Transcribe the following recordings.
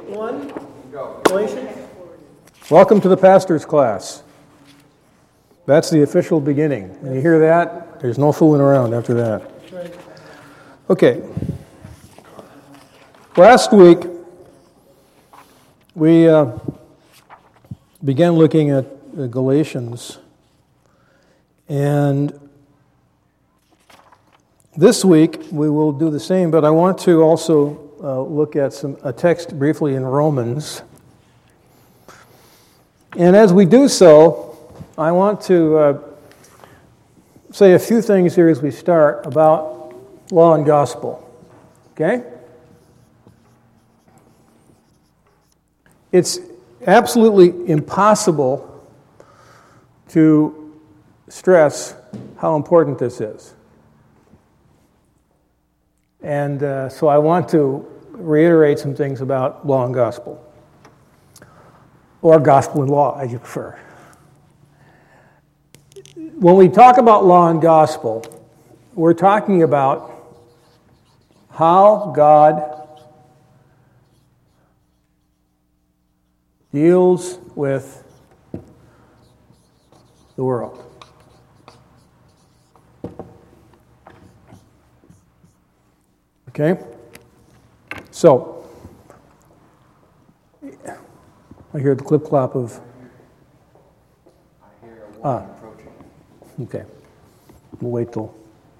1, Galatians. Welcome to the pastor's class. That's the official beginning. When you hear that, there's no fooling around after that. Okay. Last week, we began looking at Galatians, and this week we will do the same, but I want to also look at a text briefly in Romans. And as we do so, I want to say a few things here as we start about law and gospel. Okay? It's absolutely impossible to stress how important this is. And so I want to reiterate some things about law and gospel, or gospel and law, as you prefer. When we talk about law and gospel, we're talking about how God deals with the world. Okay? So, I hear the clip-clop of... approaching. Okay. We'll wait till...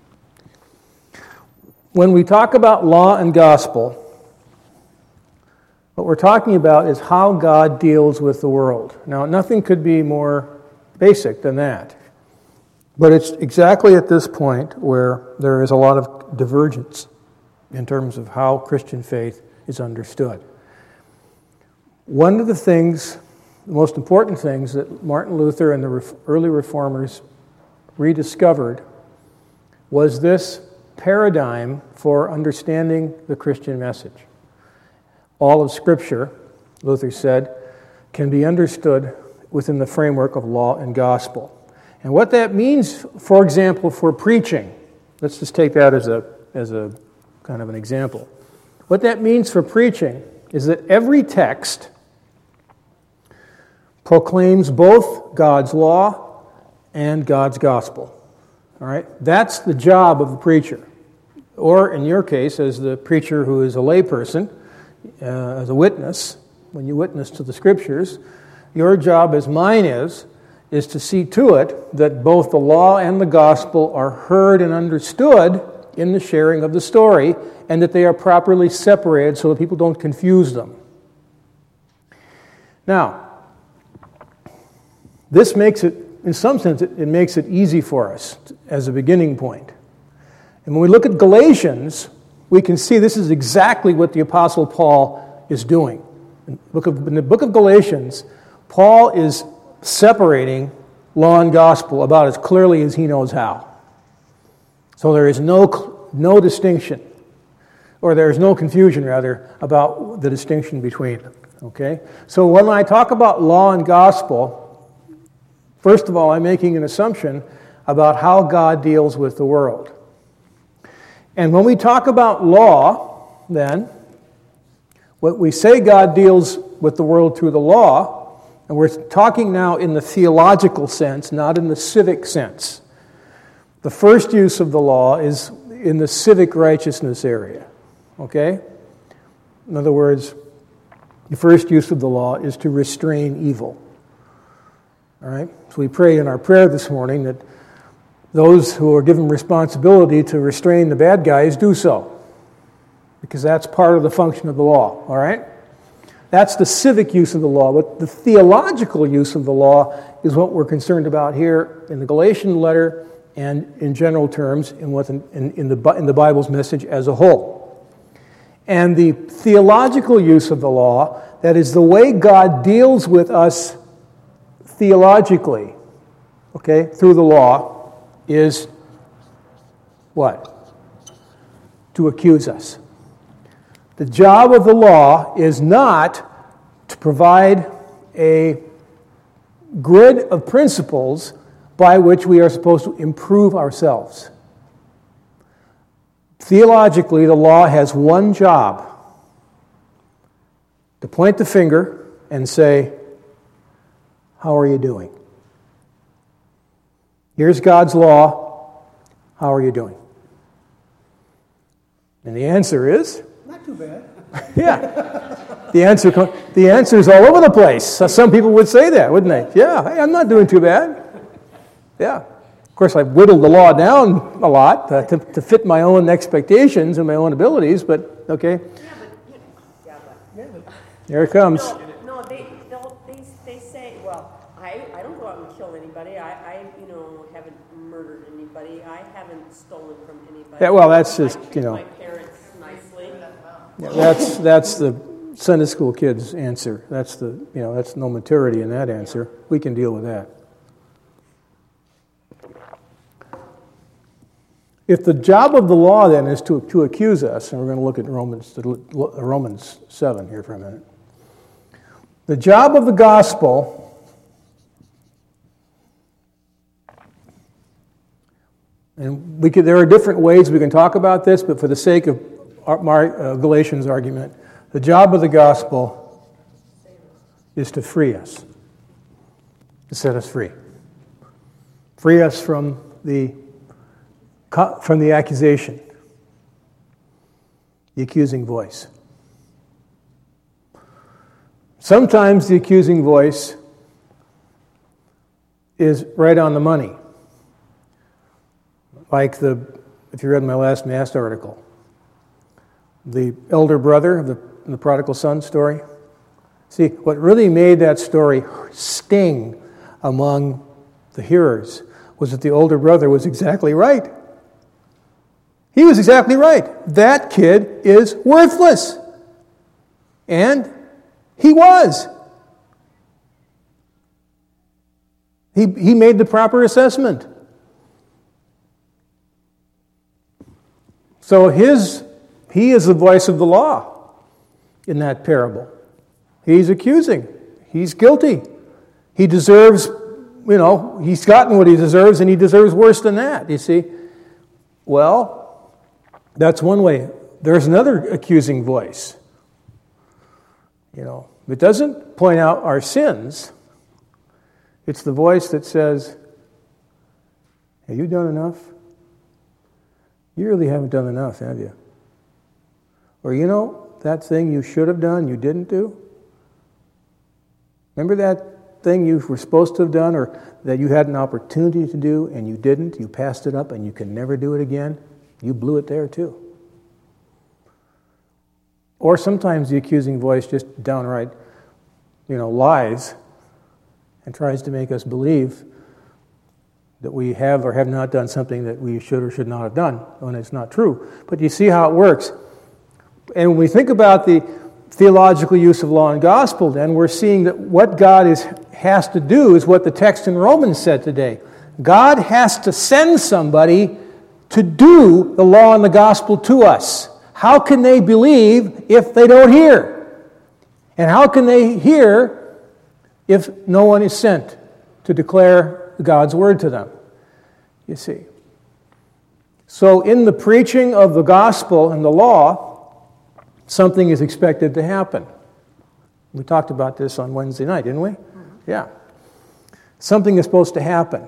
When we talk about law and gospel, what we're talking about is how God deals with the world. Now, nothing could be more basic than that. But it's exactly at this point where there is a lot of divergence in terms of how Christian faith is understood. One of the things, the most important things that Martin Luther and the early reformers rediscovered was this paradigm for understanding the Christian message. All of Scripture, Luther said, can be understood within the framework of law and gospel. And what that means, for example, for preaching, let's just take that as a kind of an example. What that means for preaching is that every text proclaims both God's law and God's gospel. All right? That's the job of the preacher. Or, in your case, as the preacher who is a layperson, as a witness, when you witness to the Scriptures, your job, as mine is to see to it that both the law and the gospel are heard and understood in the sharing of the story, and that they are properly separated so that people don't confuse them. Now, this makes it, in some sense, it makes it easy for us as a beginning point. And when we look at Galatians, we can see this is exactly what the Apostle Paul is doing. In the book of Galatians, Paul is separating law and gospel about as clearly as he knows how. So there is no distinction, or there is no confusion, rather, about the distinction between them. Okay? So when I talk about law and gospel, first of all, I'm making an assumption about how God deals with the world. And when we talk about law, then, what we say God deals with the world through the law, and we're talking now in the theological sense, not in the civic sense. The first use of the law is in the civic righteousness area. Okay? In other words, the first use of the law is to restrain evil. All right? So we pray in our prayer this morning that those who are given responsibility to restrain the bad guys do so, because that's part of the function of the law. All right? That's the civic use of the law. But the theological use of the law is what we're concerned about here in the Galatian letter and in general terms in the Bible's message as a whole. And the theological use of the law, that is the way God deals with us theologically, okay, through the law, is what? To accuse us. The job of the law is not to provide a grid of principles by which we are supposed to improve ourselves. Theologically, the law has one job, to point the finger and say, how are you doing? Here's God's law. How are you doing? And the answer is? Not too bad. Yeah. The answer is all over the place. Some people would say that, wouldn't they? Yeah, hey, I'm not doing too bad. Yeah. Of course, I've whittled the law down a lot to fit my own expectations and my own abilities, but okay. Here it comes. No, they say, well, I don't go out and kill anybody. I haven't murdered anybody. I haven't stolen from anybody. Yeah, well, that's just, I treat my parents nicely. Yeah, that's the Sunday school kids' answer. That's no maturity in that answer. We can deal with that. If the job of the law then is to accuse us, and we're going to look at Romans 7 here for a minute. The job of the gospel and there are different ways we can talk about this, but for the sake of Galatians' argument, the job of the gospel is to free us, to set us free. Free us from the accusation, the accusing voice. Sometimes the accusing voice is right on the money. Like if you read my last Mass article, the elder brother of the prodigal son story. See, what really made that story sting among the hearers was that the older brother was exactly right. He was exactly right. That kid is worthless. And he was. He made the proper assessment. So he is the voice of the law in that parable. He's accusing. He's guilty. He deserves, he's gotten what he deserves, and he deserves worse than that, you see. Well, that's one way. There's another accusing voice. It doesn't point out our sins. It's the voice that says, have you done enough? You really haven't done enough, have you? Or that thing you should have done, you didn't do? Remember that thing you were supposed to have done or that you had an opportunity to do and you didn't? You passed it up and you can never do it again? You blew it there too. Or sometimes the accusing voice just downright, lies and tries to make us believe that we have or have not done something that we should or should not have done when it's not true. But you see how it works. And when we think about the theological use of law and gospel, then we're seeing that what God has to do is what the text in Romans said today. God has to send somebody to do the law and the gospel to us. How can they believe if they don't hear? And how can they hear if no one is sent to declare God's word to them? You see. So in the preaching of the gospel and the law, something is expected to happen. We talked about this on Wednesday night, didn't we? Yeah. Something is supposed to happen.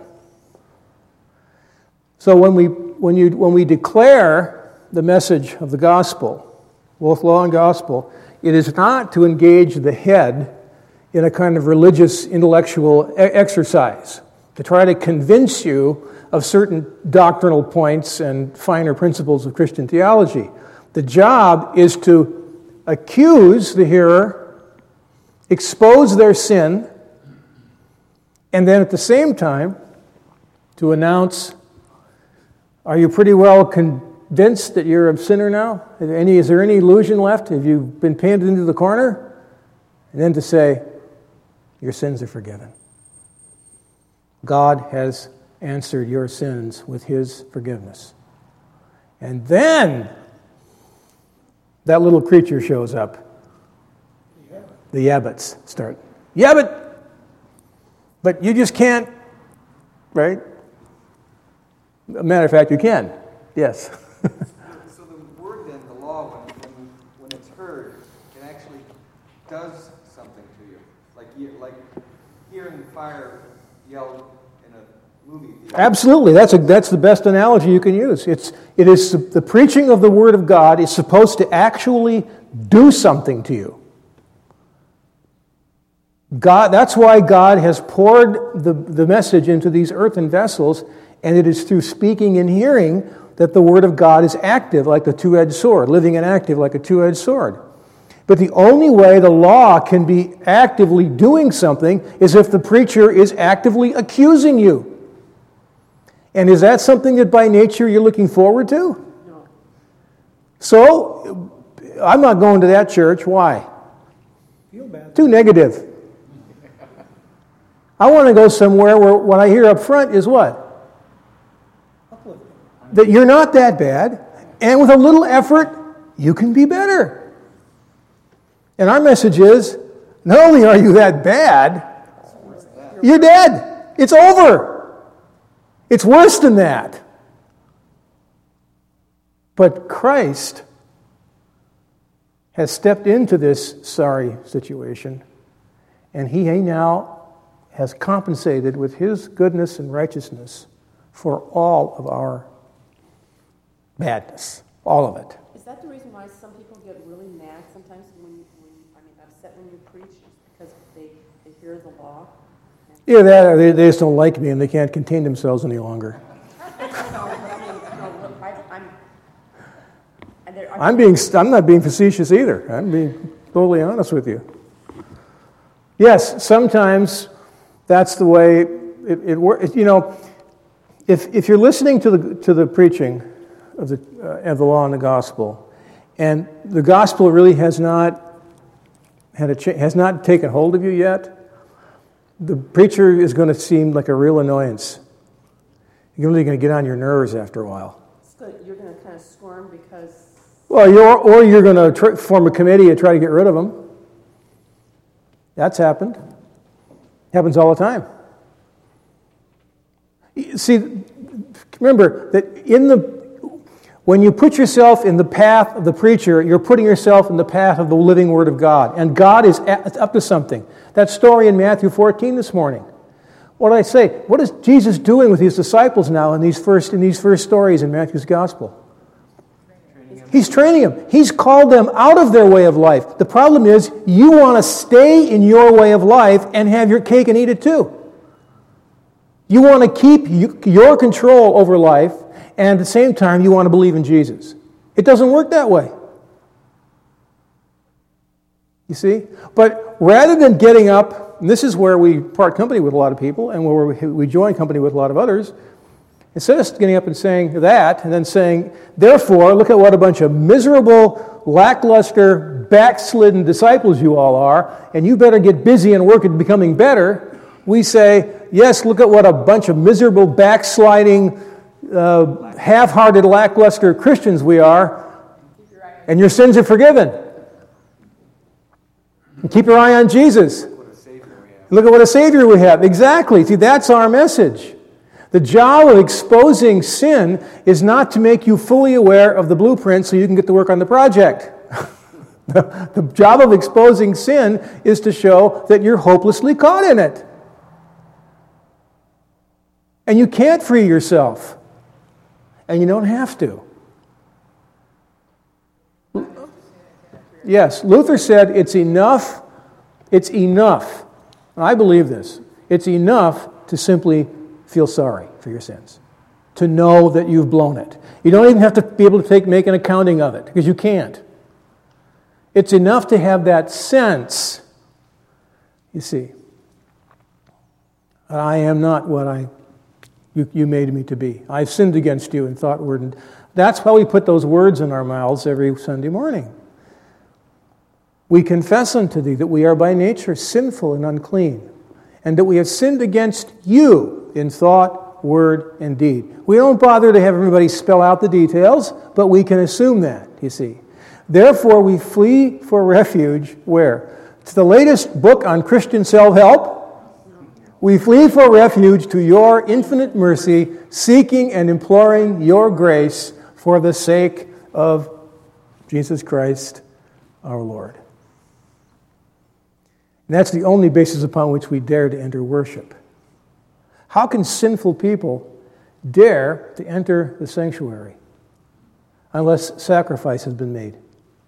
So when we declare the message of the gospel, both law and gospel, it is not to engage the head in a kind of religious intellectual exercise, to try to convince you of certain doctrinal points and finer principles of Christian theology. The job is to accuse the hearer, expose their sin, and then at the same time to announce, are you pretty well convinced that you're a sinner now? Is there any illusion left? Have you been painted into the corner? And then to say, your sins are forgiven. God has answered your sins with His forgiveness. And then that little creature shows up. The yabbits start. Yabbit! But you just can't, right? A matter of fact, you can. Yes. So the word then, the law, when it's heard, can actually does something to you. Like hearing fire yelled in a movie theater. Absolutely. That's the best analogy you can use. It is the preaching of the Word of God is supposed to actually do something to you. That's why God has poured the message into these earthen vessels, and it is through speaking and hearing that the Word of God is active like a two-edged sword, living and active like a two-edged sword. But the only way the law can be actively doing something is if the preacher is actively accusing you. And is that something that by nature you're looking forward to? No. So, I'm not going to that church. Why? Feel bad. Too negative. I want to go somewhere where what I hear up front is what? Uplifting. That you're not that bad, and with a little effort, you can be better. And our message is, not only are you that bad, you're dead. It's over. It's worse than that. But Christ has stepped into this sorry situation, and He now has compensated with His goodness and righteousness for all of our badness, all of it. Is that the reason why some people get really mad sometimes upset when you preach? Because they hear the law? Either that or they just don't like me and they can't contain themselves any longer. I'm not being facetious either. I'm being totally honest with you. Yes, sometimes that's the way it works. You know, if you're listening to the preaching of the law and the gospel, and the gospel really has not taken hold of you yet, the preacher is going to seem like a real annoyance. You're really going to get on your nerves after a while. So you're going to kind of squirm because... Well, you're going to form a committee and try to get rid of them. That's happened. Happens all the time. See, remember that when you put yourself in the path of the preacher, you're putting yourself in the path of the living Word of God. And God is up to something. That story in Matthew 14 this morning. What did I say? What is Jesus doing with His disciples now in these first stories in Matthew's Gospel? He's training them. He's called them out of their way of life. The problem is, you want to stay in your way of life and have your cake and eat it too. You want to keep your control over life, and at the same time, you want to believe in Jesus. It doesn't work that way. You see? But rather than getting up, and this is where we part company with a lot of people, and where we join company with a lot of others, instead of getting up and saying that, and then saying, therefore, look at what a bunch of miserable, lackluster, backslidden disciples you all are, and you better get busy and work at becoming better, we say, yes, look at what a bunch of miserable, backsliding, half-hearted, lackluster Christians we are, and your sins are forgiven. And keep your eye on Jesus. Look at what a Savior we have. Exactly. See, that's our message. The job of exposing sin is not to make you fully aware of the blueprint so you can get to work on the project. The job of exposing sin is to show that you're hopelessly caught in it. And you can't free yourself. And you don't have to. Yes, Luther said it's enough. It's enough. And I believe this. It's enough to simply feel sorry for your sins. To know that you've blown it. You don't even have to be able to make an accounting of it, because you can't. It's enough to have that sense. You see, I am not what you made me to be. I've sinned against you in thought, word, and that's why we put those words in our mouths every Sunday morning. We confess unto thee that we are by nature sinful and unclean, and that we have sinned against you in thought, word, and deed. We don't bother to have everybody spell out the details, but we can assume that, you see. Therefore, we flee for refuge, where? To the latest book on Christian self-help. We flee for refuge to your infinite mercy, seeking and imploring your grace for the sake of Jesus Christ, our Lord. And that's the only basis upon which we dare to enter worship. How can sinful people dare to enter the sanctuary unless sacrifice has been made?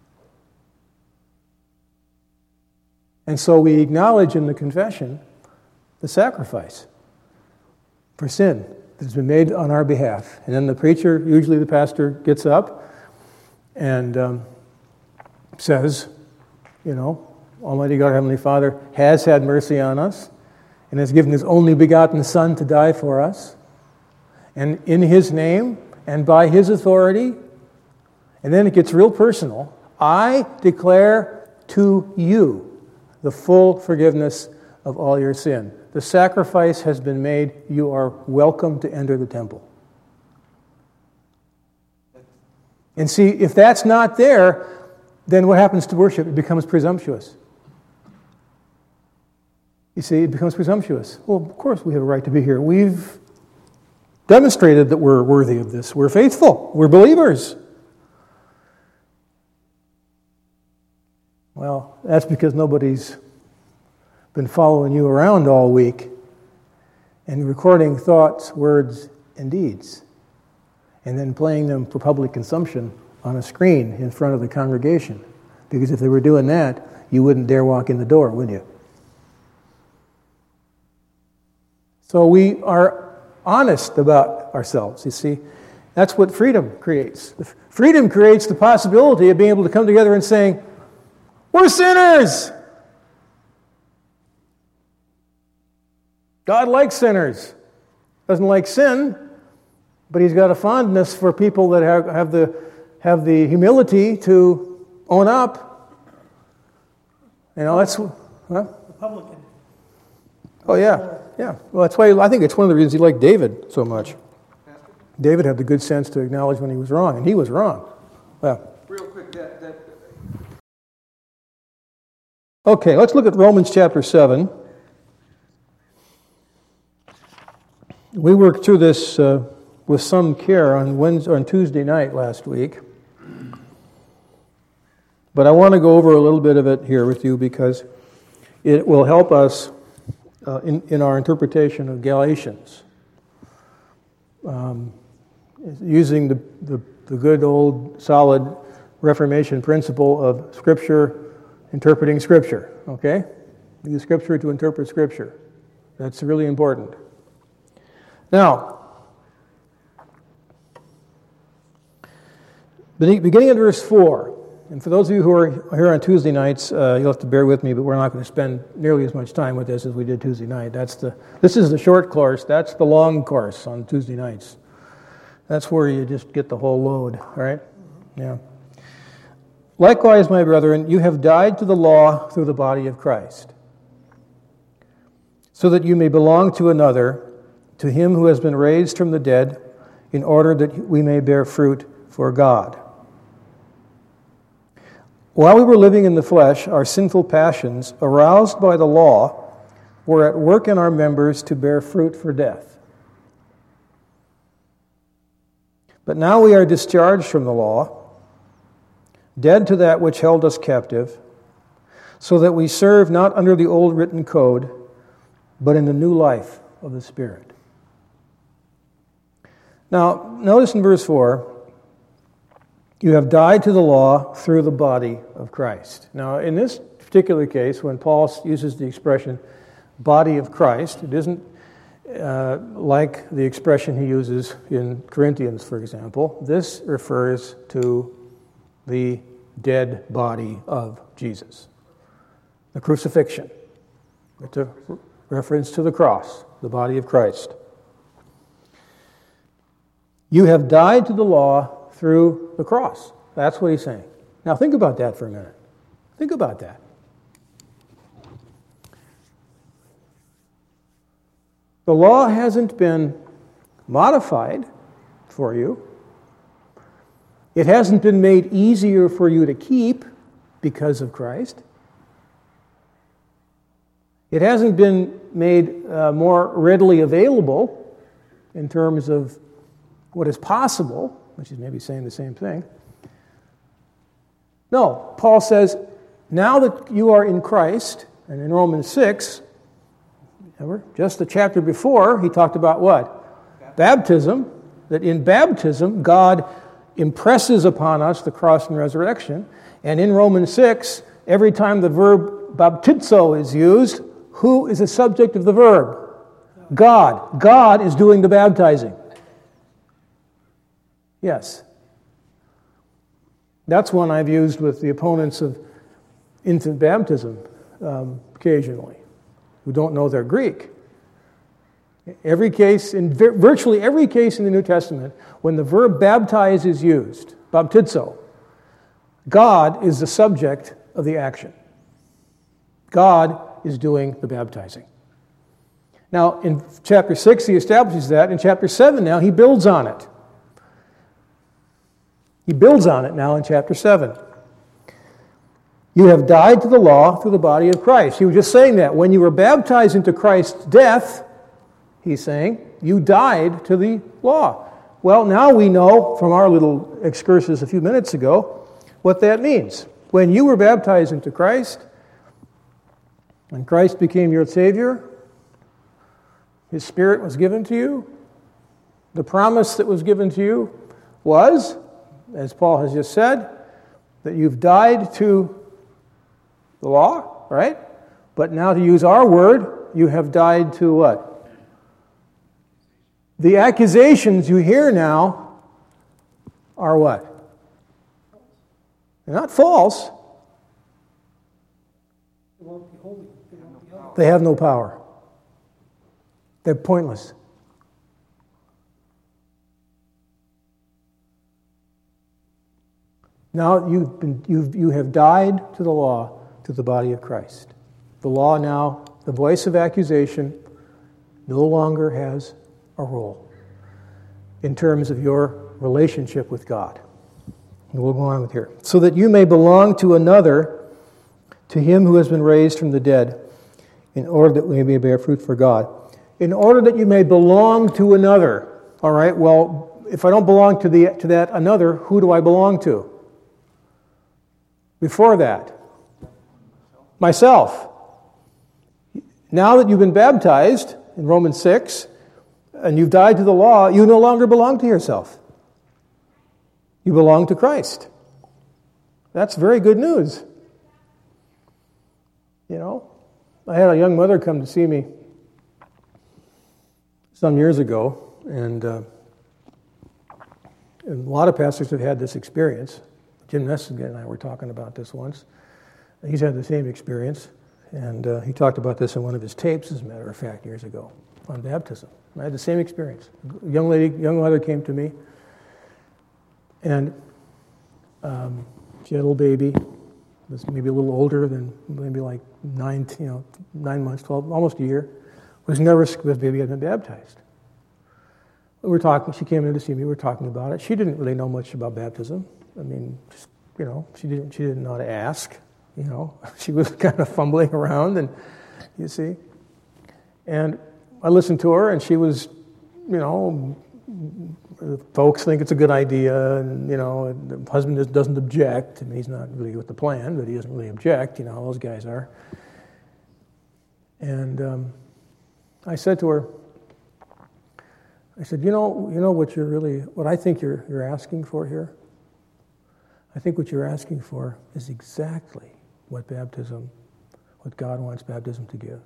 And so we acknowledge in the confession the sacrifice for sin that has been made on our behalf. And then the preacher, usually the pastor, gets up and says, Almighty God, Heavenly Father, has had mercy on us and has given His only begotten Son to die for us. And in His name and by His authority, and then it gets real personal, I declare to you the full forgiveness of all your sin. The sacrifice has been made. You are welcome to enter the temple. And see, if that's not there, then what happens to worship? It becomes presumptuous. You see, it becomes presumptuous. Well, of course we have a right to be here. We've demonstrated that we're worthy of this. We're faithful. We're believers. Well, that's because nobody's been following you around all week and recording thoughts, words, and deeds, and then playing them for public consumption on a screen in front of the congregation. Because if they were doing that, you wouldn't dare walk in the door, would you? So we are honest about ourselves, you see. That's what freedom creates. Freedom creates the possibility of being able to come together and saying, we're sinners! God likes sinners. Doesn't like sin, but He's got a fondness for people that have the humility to own up. That's... Huh? Republican. Oh, yeah. Yeah. Well, that's why I think it's one of the reasons He liked David so much. David had the good sense to acknowledge when he was wrong, and he was wrong. Yeah. Real quick, Okay, let's look at Romans chapter 7. We worked through this with some care on Tuesday night last week. But I want to go over a little bit of it here with you because it will help us in our interpretation of Galatians. Using the good old solid Reformation principle of Scripture interpreting Scripture, okay? Use Scripture to interpret Scripture. That's really important. Now, beginning at verse 4, and for those of you who are here on Tuesday nights, you'll have to bear with me, but we're not going to spend nearly as much time with this as we did Tuesday night. This is the short course. That's the long course on Tuesday nights. That's where you just get the whole load, all right? Yeah. Likewise, my brethren, you have died to the law through the body of Christ, so that you may belong to another, to Him who has been raised from the dead, in order that we may bear fruit for God. While we were living in the flesh, our sinful passions, aroused by the law, were at work in our members to bear fruit for death. But now we are discharged from the law, dead to that which held us captive, so that we serve not under the old written code, but in the new life of the Spirit. Now, notice in verse 4, you have died to the law through the body of Christ. Now, in this particular case, when Paul uses the expression body of Christ, it isn't like the expression he uses in Corinthians, for example. This refers to the dead body of Jesus, the crucifixion. It's a reference to the cross, the body of Christ. You have died to the law through the cross. That's what he's saying. Now think about that for a minute. Think about that. The law hasn't been modified for you. It hasn't been made easier for you to keep because of Christ. It hasn't been made more readily available in terms of what is possible, which is maybe saying the same thing. No, Paul says, now that you are in Christ, And in Romans 6, remember, just the chapter before, he talked about what? Baptism. That in baptism, God impresses upon us the cross and resurrection. And in Romans 6, every time the verb baptizo is used, who is the subject of the verb? God. God is doing the baptizing. Yes. That's one I've used with the opponents of infant baptism occasionally, who don't know their Greek. Every case, in virtually every case in the New Testament, when the verb baptize is used, baptizo, God is the subject of the action. God is doing the baptizing. Now, in chapter 6, he establishes that. In chapter 7 now, he builds on it. He builds on it now in chapter 7. You have died to the law through the body of Christ. He was just saying that. When you were baptized into Christ's death, he's saying, you died to the law. Well, now we know from our little excursus a few minutes ago what that means. When you were baptized into Christ, when Christ became your Savior, His Spirit was given to you. The promise that was given to you was, as Paul has just said, that you've died to the law, right? But now to use our word, you have died to what? The accusations you hear now are what? They're not false. They won't be holy. They won't be holy. They have no power. They're pointless. Now you have died to the law, to the body of Christ. The law now, the voice of accusation, no longer has a role in terms of your relationship with God. And we'll go on with here. So that you may belong to another, to him who has been raised from the dead, in order that we may bear fruit for God. In order that you may belong to another. All right, well, if I don't belong to that another, who do I belong to? Before that, myself. Now that you've been baptized in Romans 6, and you've died to the law, you no longer belong to yourself. You belong to Christ. That's very good news. You know, I had a young mother come to see me some years ago, and a lot of pastors have had this experience. Jim Nessigan and I were talking about this once. He's had the same experience, and he talked about this in one of his tapes, as a matter of fact, years ago, on baptism. I had the same experience. A young mother came to me, and she had a little baby, was maybe a little older than maybe like 9 months, 12, almost a year, was nervous because baby had been baptized. We were talking, she came in to see me, we were talking about it. She didn't really know much about baptism. I mean, just, she didn't know how to ask, She was kind of fumbling around, and you see. And I listened to her, and she was, folks think it's a good idea, and, the husband just doesn't object. I mean, he's not really with the plan, but he doesn't really object, all those guys are. And I said to her, I said, what I think you're asking for here? I think what you're asking for is exactly what God wants baptism to give.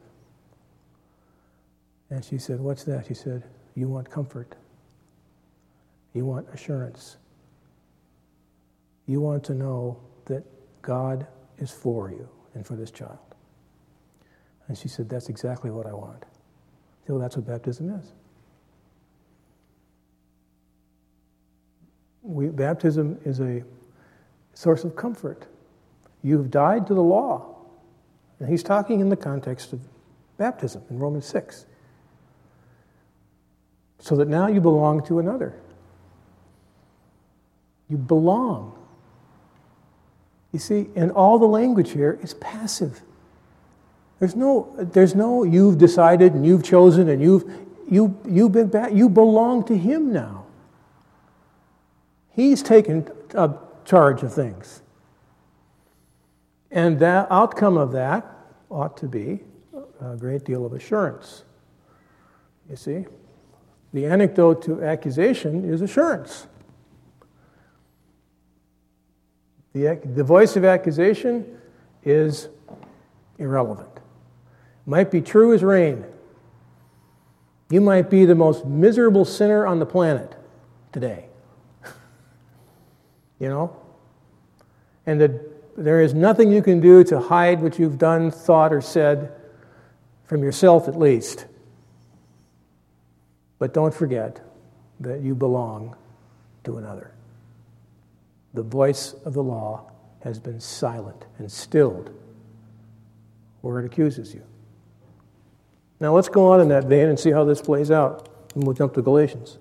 And she said, what's that? She said, you want comfort. You want assurance. You want to know that God is for you and for this child. And she said, that's exactly what I want. So that's what baptism is. Baptism is a source of comfort. You've died to the law. And he's talking in the context of baptism in Romans 6. So that now you belong to another. You belong. You see, and all the language here is passive. There's no you've decided and you've chosen and you've been back. You belong to him now. He's taken charge of things. And the outcome of that ought to be a great deal of assurance. You see? The antidote to accusation is assurance. The voice of accusation is irrelevant. Might be true as rain. You might be the most miserable sinner on the planet today. You know? And there is nothing you can do to hide what you've done, thought, or said, from yourself at least. But don't forget that you belong to another. The voice of the law has been silent and stilled where it accuses you. Now let's go on in that vein and see how this plays out. And we'll jump to Galatians.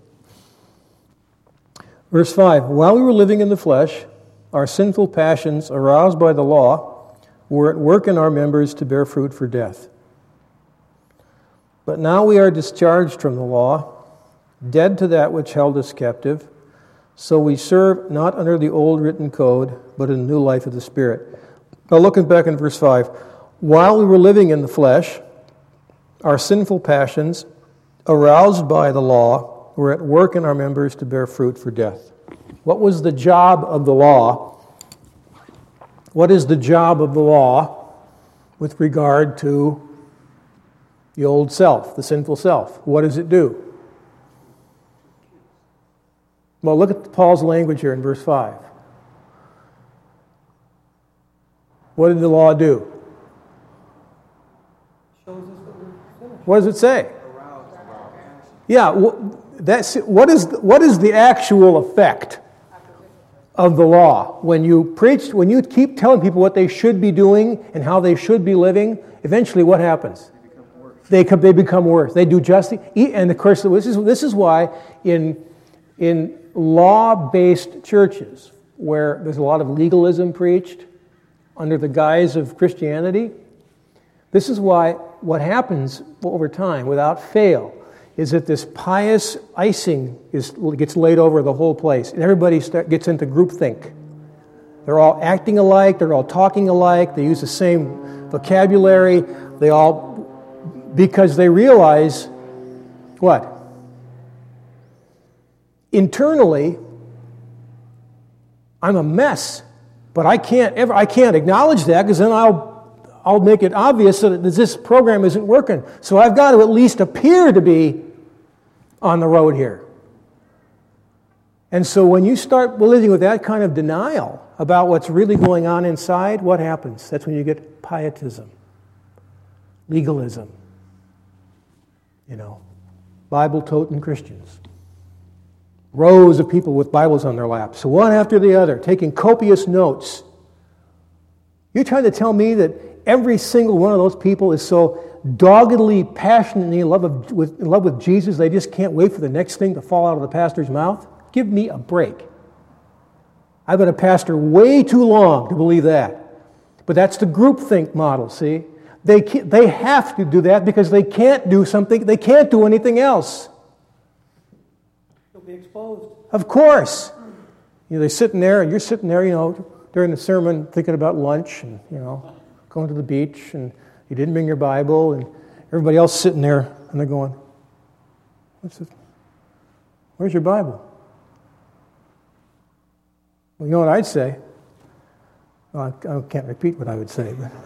Verse 5, while we were living in the flesh, our sinful passions, aroused by the law, were at work in our members to bear fruit for death. But now we are discharged from the law, dead to that which held us captive, so we serve not under the old written code, but in the new life of the Spirit. Now looking back in verse 5, while we were living in the flesh, our sinful passions, aroused by the law, were at work in our members to bear fruit for death. What was the job of the law? What is the job of the law with regard to the old self, the sinful self? What does it do? Well, look at Paul's language here in verse 5. What did the law do? Shows us what we're finished. What does it say? Yeah, what is the actual effect of the law? When you keep telling people what they should be doing and how they should be living, eventually what happens? They become worse. They do justice. And of course, this is why in law-based churches, where there's a lot of legalism preached under the guise of Christianity, this is why what happens over time, without fail, is that this pious icing gets laid over the whole place, and everybody gets into groupthink. They're all acting alike, they're all talking alike, they use the same vocabulary, because they realize, what? Internally, I'm a mess, but I can't acknowledge that, because then I'll make it obvious that this program isn't working. So I've got to at least appear to be on the road here. And so when you start living with that kind of denial about what's really going on inside, what happens? That's when you get pietism, legalism, Bible-toting Christians. Rows of people with Bibles on their laps, one after the other, taking copious notes. You're trying to tell me that every single one of those people is so doggedly, passionately in love with Jesus, they just can't wait for the next thing to fall out of the pastor's mouth? Give me a break. I've been a pastor way too long to believe that. But that's the groupthink model, see? They have to do that because they can't do something, they can't do anything else. You'll be exposed. Of course. They're sitting there, and you're sitting there, during the sermon thinking about lunch and, going to the beach, and you didn't bring your Bible, and everybody else sitting there, and they're going, where's your Bible? Well, you know what I'd say? Well, I can't repeat what I would say, but...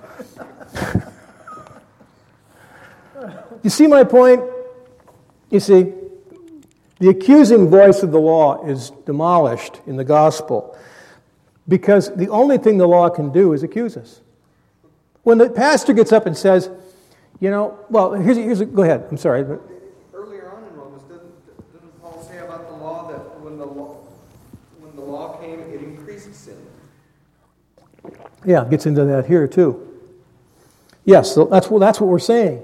You see my point? You see, the accusing voice of the law is demolished in the gospel because the only thing the law can do is accuse us. When the pastor gets up and says, go ahead, I'm sorry. But earlier on in Romans, didn't Paul say about the law that when the law came, it increased sin? Yeah, it gets into that here too. Yes, so that's what we're saying.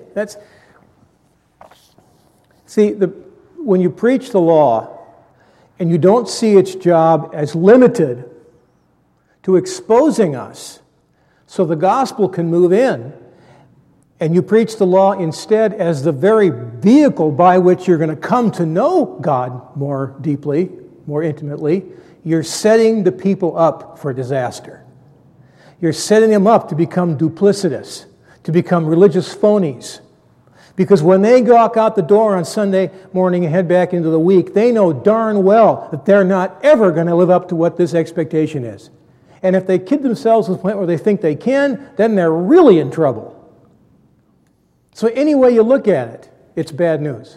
When you preach the law and you don't see its job as limited to exposing us so the gospel can move in, and you preach the law instead as the very vehicle by which you're going to come to know God more deeply, more intimately, you're setting the people up for disaster. You're setting them up to become duplicitous, to become religious phonies. Because when they walk out the door on Sunday morning and head back into the week, they know darn well that they're not ever going to live up to what this expectation is. And if they kid themselves to the point where they think they can, then they're really in trouble. So any way you look at it, it's bad news.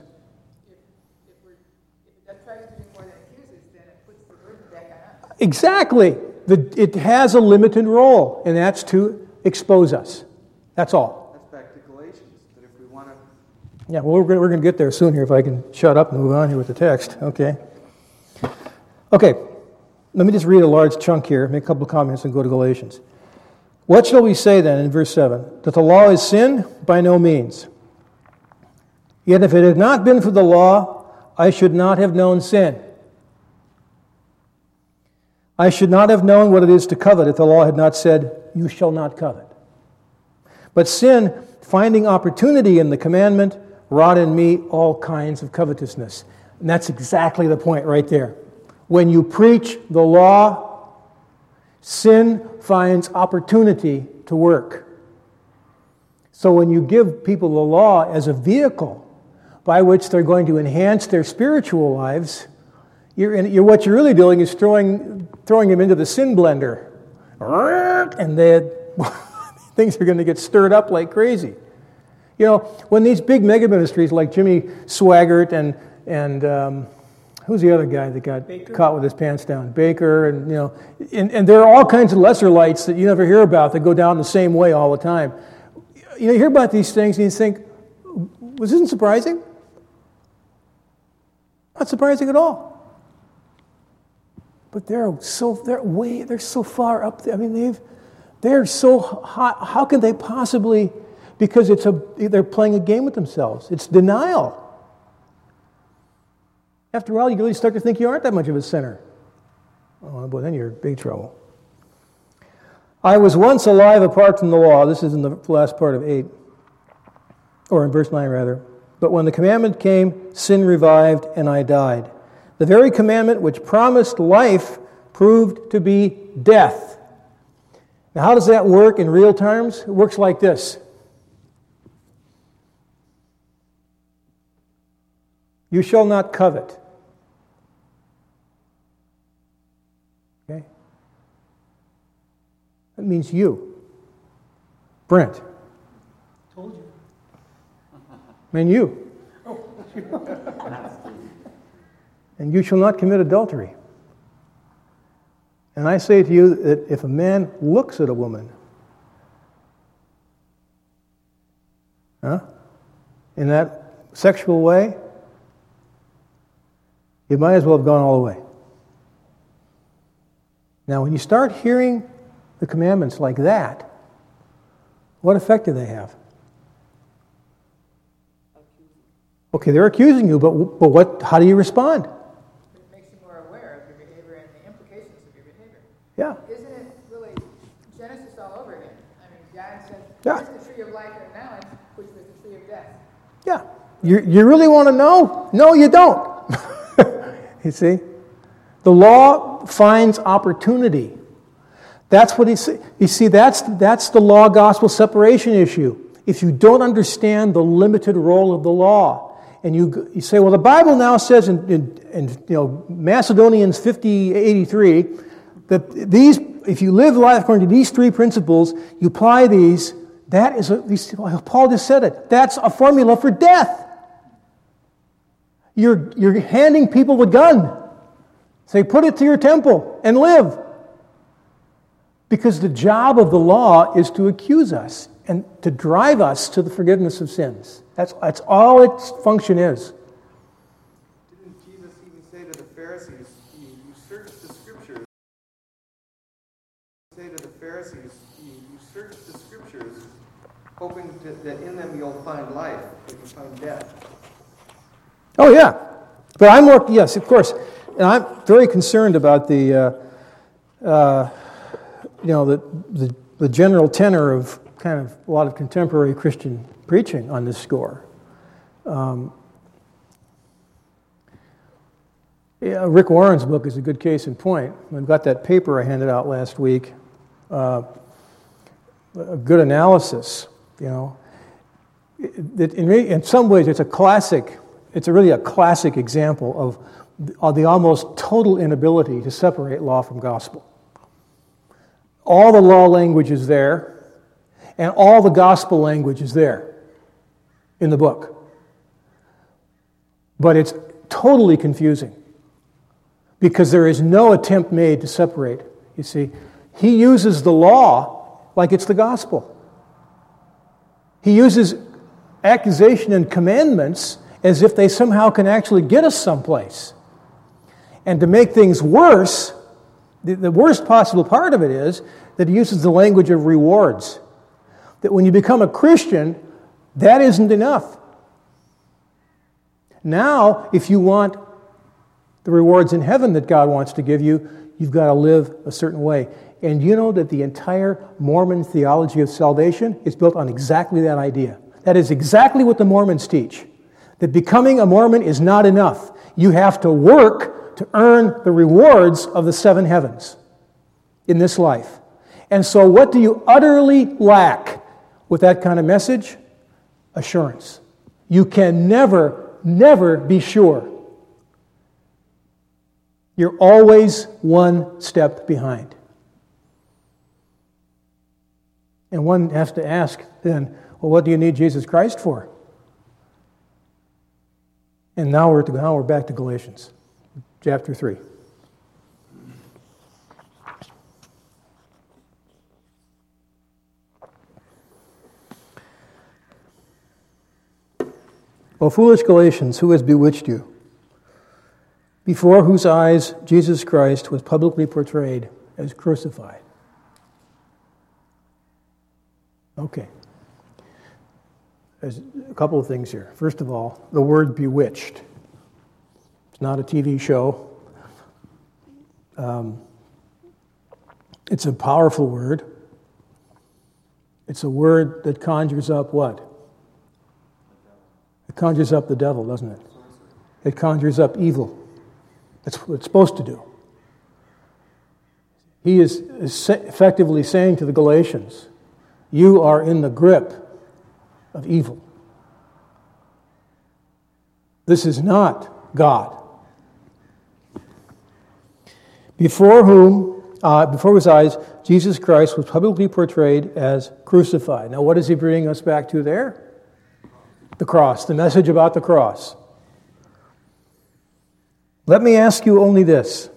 If that tries to do more than accuses, then it puts the burden back on us. Exactly. It has a limited role, and that's to expose us. That's all. That's back to Galatians. That if we want to... Yeah, well, we're going to get there soon here if I can shut up and move on here with the text. Okay. Let me just read a large chunk here, make a couple of comments, and go to Galatians. What shall we say then in verse 7? That the law is sin? By no means. Yet if it had not been for the law, I should not have known sin. I should not have known what it is to covet if the law had not said, you shall not covet. But sin, finding opportunity in the commandment, wrought in me all kinds of covetousness. And that's exactly the point right there. When you preach the law, sin finds opportunity to work. So when you give people the law as a vehicle by which they're going to enhance their spiritual lives, what you're really doing is throwing them into the sin blender. And things are going to get stirred up like crazy. You know, when these big mega ministries like Jimmy Swaggart and who's the other guy that got caught with his pants down? Baker, and there are all kinds of lesser lights that you never hear about that go down the same way all the time. You hear about these things and you think, was this surprising? Not surprising at all. But they're so far up there. I mean, they're so hot. How can they possibly? Because they're playing a game with themselves. It's denial. After all, you really start to think you aren't that much of a sinner. Oh, boy, then you're in big trouble. I was once alive apart from the law. This is in the last part of 8. Or in verse 9, rather. But when the commandment came, sin revived, and I died. The very commandment which promised life proved to be death. Now, how does that work in real terms? It works like this. You shall not covet. Okay? That means you. Brent. Told you. I mean you. And you shall not commit adultery. And I say to you that if a man looks at a woman, in that sexual way, you might as well have gone all the way. Now, when you start hearing the commandments like that, what effect do they have? Okay, they're accusing you, but what? How do you respond? It makes you more aware of your behavior and the implications of your behavior. Yeah. Isn't it really Genesis all over again? I mean, God said, Yeah. here's the tree of life and knowledge, which was the tree of death. Yeah. You really want to know? No, you don't. You see? The law finds opportunity. That's what you see, that's the law-gospel separation issue. If you don't understand the limited role of the law, and you say, well, the Bible now says in Macedonians 50:83 that these, if you live life according to these 3 principles, you apply these. That is Paul just said it. That's a formula for death. You're handing people the gun. Say, put it to your temple and live. Because the job of the law is to accuse us and to drive us to the forgiveness of sins. That's all its function is. Didn't Jesus even say to the Pharisees, you search the Scriptures? Say to the Pharisees, you search the Scriptures, hoping that in them you'll find life, but you find death. Oh, yeah. But yes, of course. And I'm very concerned about the general tenor of kind of a lot of contemporary Christian preaching on this score. Rick Warren's book is a good case in point. I've got that paper I handed out last week, a good analysis you know. In some ways, it's really a classic example of the almost total inability to separate law from gospel. All the law language is there, and all the gospel language is there in the book. But it's totally confusing because there is no attempt made to separate. You see, he uses the law like it's the gospel. He uses accusation and commandments as if they somehow can actually get us someplace. And to make things worse, the worst possible part of it is that he uses the language of rewards. That when you become a Christian, that isn't enough. Now, if you want the rewards in heaven that God wants to give you, you've got to live a certain way. And you know that the entire Mormon theology of salvation is built on exactly that idea. That is exactly what the Mormons teach. That becoming a Mormon is not enough. You have to work to earn the rewards of the seven heavens in this life. And so what do you utterly lack with that kind of message? Assurance. You can never be sure. You're always one step behind. And one has to ask then, well, what do you need Jesus Christ for? And now we're back to Galatians, chapter 3. O foolish Galatians, who has bewitched you? Before whose eyes Jesus Christ was publicly portrayed as crucified. Okay. There's a couple of things here. First of all, the word bewitched. It's not a TV show. It's a powerful word. It's a word that conjures up what? It conjures up the devil, doesn't it? It conjures up evil. That's what it's supposed to do. He is effectively saying to the Galatians, you are in the grip of evil. This is not God. Before his eyes, Jesus Christ was publicly portrayed as crucified. Now, what is he bringing us back to there? The cross, the message about the cross. Let me ask you only this.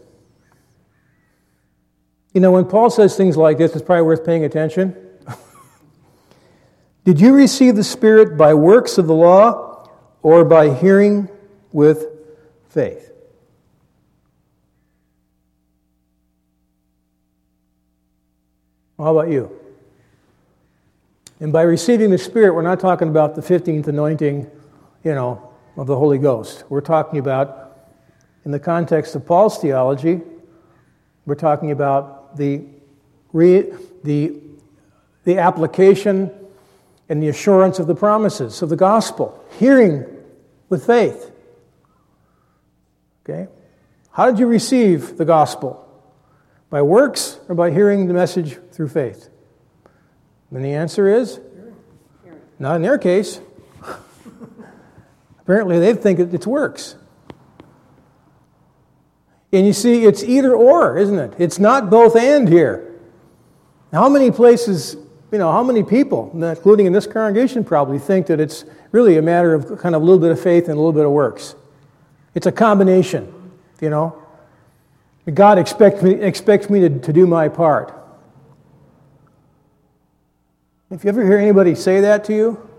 You know, when Paul says things like this, it's probably worth paying attention. Did you receive the Spirit by works of the law or by hearing with faith? How about you? And by receiving the Spirit, we're not talking about the 15th anointing, of the Holy Ghost. We're talking about, in the context of Paul's theology, we're talking about the application and the assurance of the promises of the gospel. Hearing with faith. Okay? How did you receive the gospel? By works or by hearing the message through faith? And the answer is, not in their case. Apparently they think it's works. And you see, it's either or, isn't it? It's not both and here. How many places, how many people, including in this congregation, probably think that it's really a matter of kind of a little bit of faith and a little bit of works? It's a combination, God expects me to do my part. If you ever hear anybody say that to you,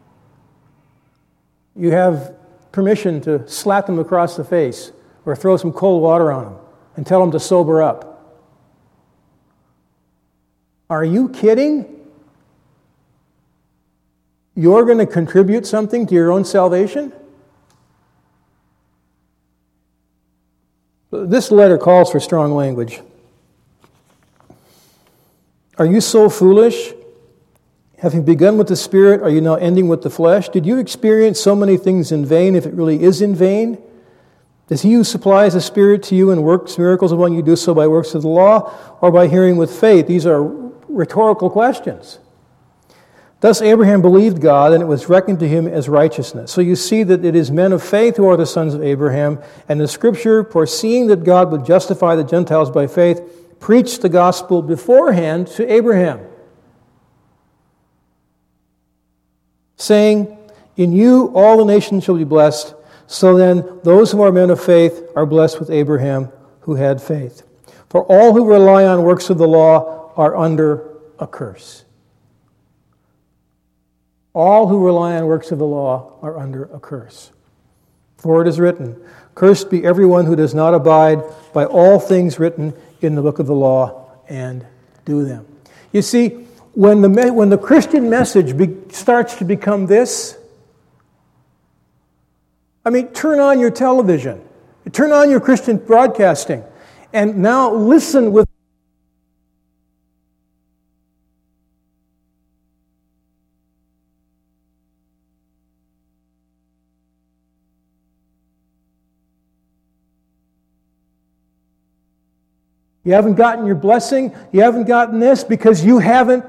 you have permission to slap them across the face or throw some cold water on them and tell them to sober up. Are you kidding? You're going to contribute something to your own salvation? This letter calls for strong language. Are you so foolish? Having begun with the Spirit, are you now ending with the flesh? Did you experience so many things in vain if it really is in vain? Does he who supplies the Spirit to you and works miracles among you do so by works of the law or by hearing with faith? These are rhetorical questions. Thus Abraham believed God, and it was reckoned to him as righteousness. So you see that it is men of faith who are the sons of Abraham, and the Scripture, foreseeing that God would justify the Gentiles by faith, preached the gospel beforehand to Abraham, saying, in you all the nations shall be blessed. So then those who are men of faith are blessed with Abraham, who had faith. For all who rely on works of the law are under a curse. All who rely on works of the law are under a curse. For it is written, cursed be everyone who does not abide by all things written in the book of the law and do them. You see, when the Christian message starts to become this, I mean, turn on your television, turn on your Christian broadcasting, and now listen with You haven't gotten your blessing. You haven't gotten this because you haven't.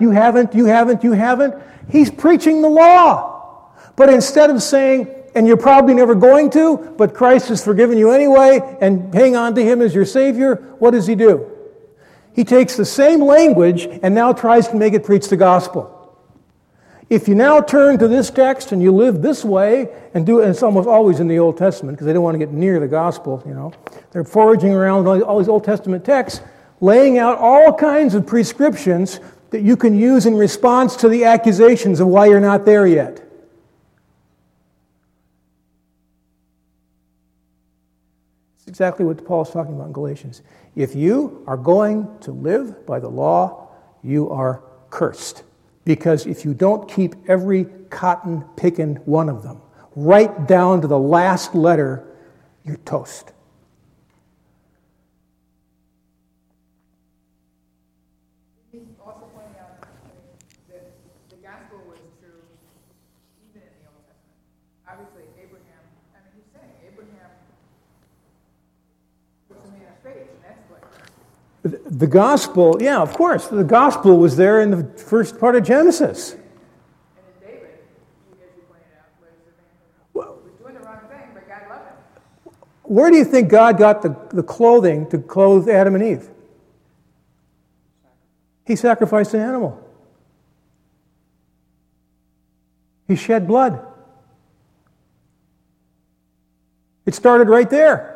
He's preaching the law. But instead of saying, and you're probably never going to, but Christ has forgiven you anyway, and hang on to Him as your Savior, what does He do? He takes the same language and now tries to make it preach the gospel. If you now turn to this text and you live this way, and it's almost always in the Old Testament, because they don't want to get near the gospel, They're foraging around all these Old Testament texts, laying out all kinds of prescriptions that you can use in response to the accusations of why you're not there yet. It's exactly what Paul's talking about in Galatians. If you are going to live by the law, you are cursed. Because if you don't keep every cotton-picking one of them, right down to the last letter, you're toast. He's also pointing out that the gospel was true even in the Old Testament. Obviously, Abraham, he's saying Abraham was a man of faith, and that's what... The gospel, yeah, of course, the gospel was there in the first part of Genesis. And in David, as you pointed out, was a man who was doing the wrong thing, but God loved him. Where do you think God got the clothing to clothe Adam and Eve? He sacrificed an animal. He shed blood. It started right there.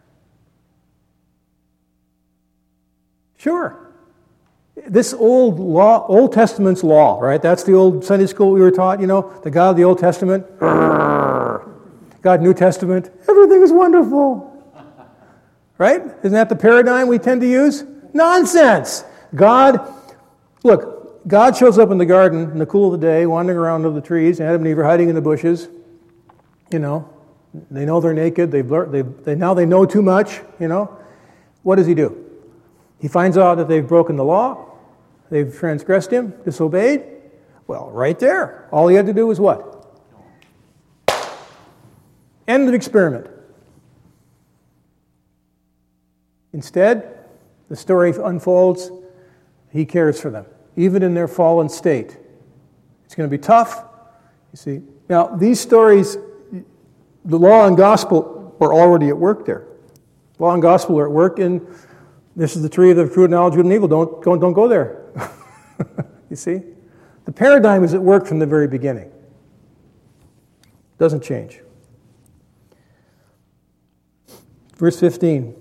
Sure. This Old Testament's law, right? That's the old Sunday school we were taught, the God of the Old Testament, God New Testament, everything is wonderful. Right? Isn't that the paradigm we tend to use? Nonsense! God shows up in the garden in the cool of the day, wandering around under the trees, and Adam and Eve are hiding in the bushes. They know they're naked, they know too much, What does He do? He finds out that they've broken the law, they've transgressed Him, disobeyed. Well, right there. All He had to do was what? End of experiment. Instead, the story unfolds. He cares for them, even in their fallen state. It's going to be tough, you see. Now, these stories, the law and gospel were already at work there. Law and gospel are at work in... This is the tree of the true knowledge of good and evil. Don't go there. You see? The paradigm is at work from the very beginning. Doesn't change. Verse 15.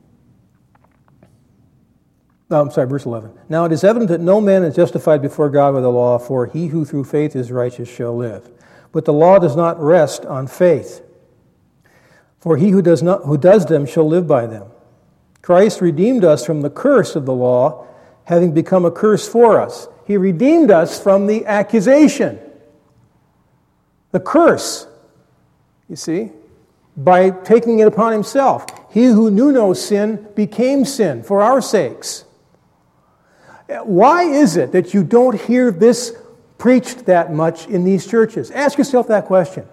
Verse 11. Now it is evident that no man is justified before God by the law, for he who through faith is righteous shall live. But the law does not rest on faith. For he who does them shall live by them. Christ redeemed us from the curse of the law, having become a curse for us. He redeemed us from the accusation, the curse, you see, by taking it upon Himself. He who knew no sin became sin for our sakes. Why is it that you don't hear this preached that much in these churches? Ask yourself that question.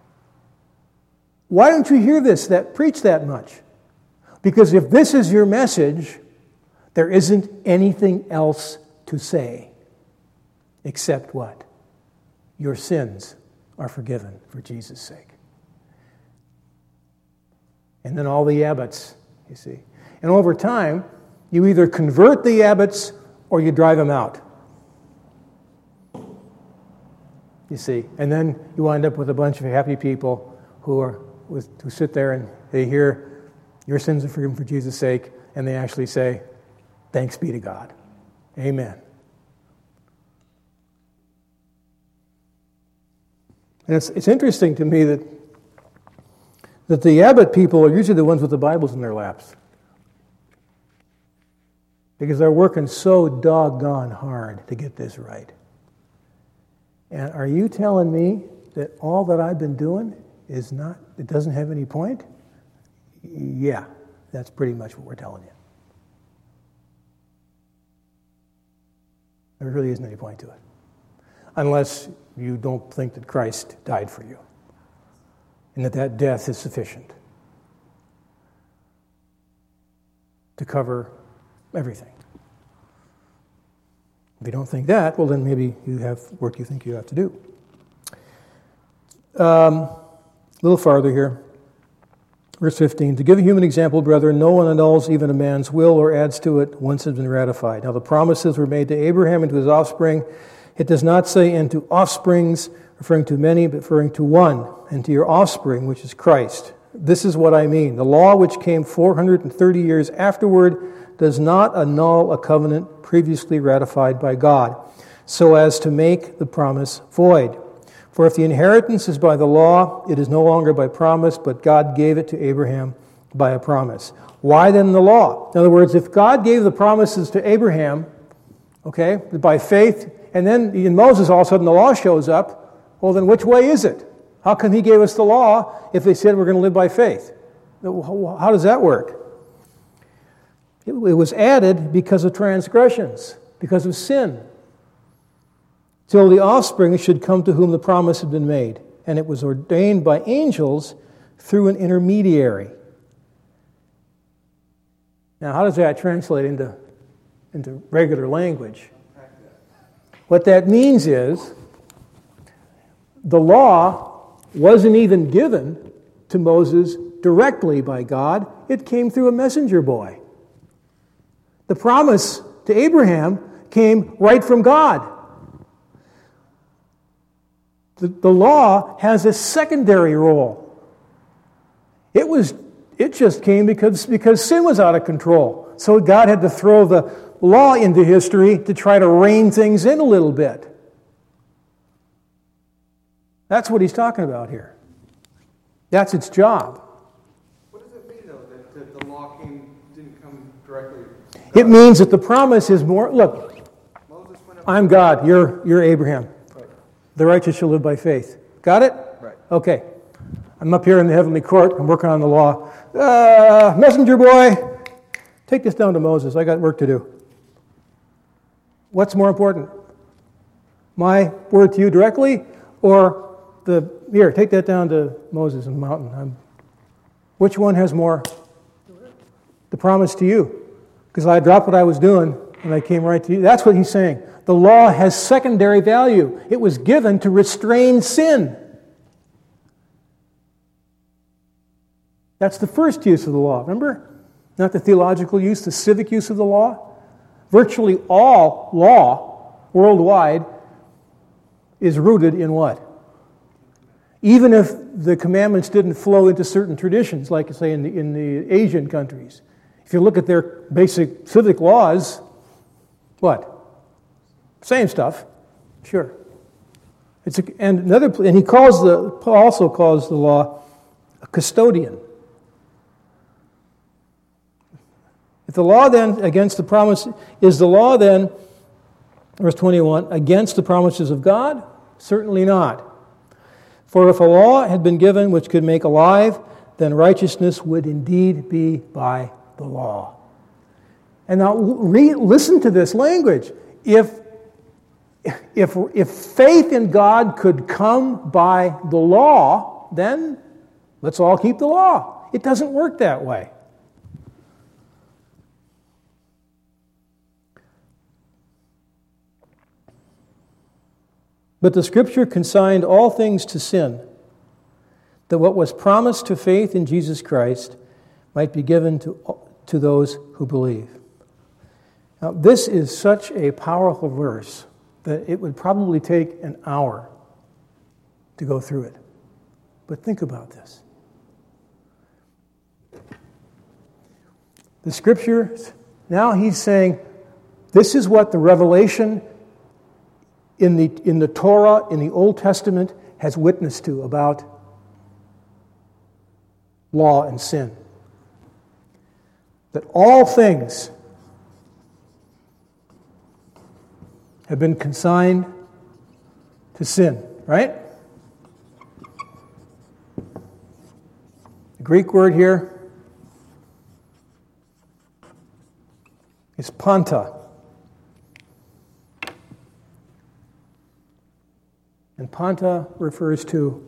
Why don't you hear this preached that much? Because if this is your message, there isn't anything else to say. Except what? your sins are forgiven for Jesus' sake. And then all the abbots, you see. And over time, you either convert the abbots or you drive them out. You see. And then you wind up with a bunch of happy people who sit there and they hear your sins are forgiven for Jesus' sake, and they actually say, thanks be to God. Amen. And it's interesting to me that the abbot people are usually the ones with the Bibles in their laps. Because they're working so doggone hard to get this right. And are you telling me that all that I've been doing it doesn't have any point? Yeah, that's pretty much what we're telling you. There really isn't any point to it. Unless you don't think that Christ died for you. And that death is sufficient to cover everything. If you don't think that, well then maybe you have work you think you have to do. A little farther here. Verse 15, to give a human example, brethren, no one annuls even a man's will or adds to it once it has been ratified. Now the promises were made to Abraham and to his offspring. It does not say, and to offsprings, referring to many, but referring to one, and to your offspring, which is Christ. This is what I mean. The law which came 430 years afterward does not annul a covenant previously ratified by God, so as to make the promise void. For if the inheritance is by the law, it is no longer by promise, but God gave it to Abraham by a promise. Why then the law? In other words, if God gave the promises to Abraham, okay, by faith, and then in Moses all of a sudden the law shows up, well then which way is it? How come he gave us the law if they said we're going to live by faith? How does that work? It was added because of transgressions, because of sin, till the offspring should come to whom the promise had been made. And it was ordained by angels through an intermediary. Now, how does that translate into regular language? What that means is the law wasn't even given to Moses directly by God. It came through a messenger boy. The promise to Abraham came right from God. The law has a secondary role. It just came because sin was out of control. So God had to throw the law into history to try to rein things in a little bit. That's what he's talking about here. That's its job. What does it mean, though, that the law didn't come directly? It means that the promise is more... Look, Moses went up. I'm God. You're Abraham. Right. The righteous shall live by faith. Got it? Right. Okay. I'm up here in the heavenly court. I'm working on the law. Messenger boy, take this down to Moses. I got work to do. What's more important? My word to you directly, or here, take that down to Moses on the mountain. Which one has more? The promise to you. Because I dropped what I was doing and I came right to you. That's what he's saying. The law has secondary value. It was given to restrain sin. That's the first use of the law, remember? Not the theological use, the civic use of the law. Virtually all law worldwide is rooted in what? Even if the commandments didn't flow into certain traditions, like say in the Asian countries. If you look at their basic civic laws, what? Same stuff, sure. And Paul also calls the law a custodian. If the law then against the promise, is the law then, verse 21, against the promises of God? Certainly not. For if a law had been given which could make alive, then righteousness would indeed be by the law. And now listen to this language. If faith in God could come by the law, then let's all keep the law. It doesn't work that way. But the Scripture consigned all things to sin, that what was promised to faith in Jesus Christ might be given to those who believe. Now, this is such a powerful verse that it would probably take an hour to go through it. But think about this. The Scriptures, now he's saying, this is what the revelation in the Torah, in the Old Testament, has witnessed to about law and sin. That all things have been consigned to sin, right? The Greek word here is panta. And panta refers to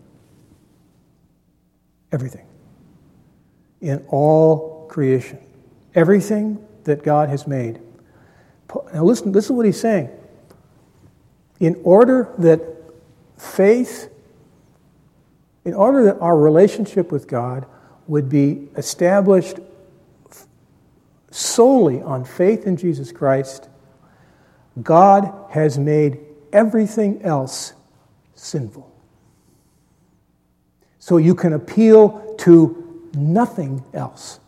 everything in all creation. Everything that God has made. Now listen to what he's saying. In order that our relationship with God would be established solely on faith in Jesus Christ, God has made everything else sinful. So you can appeal to nothing else.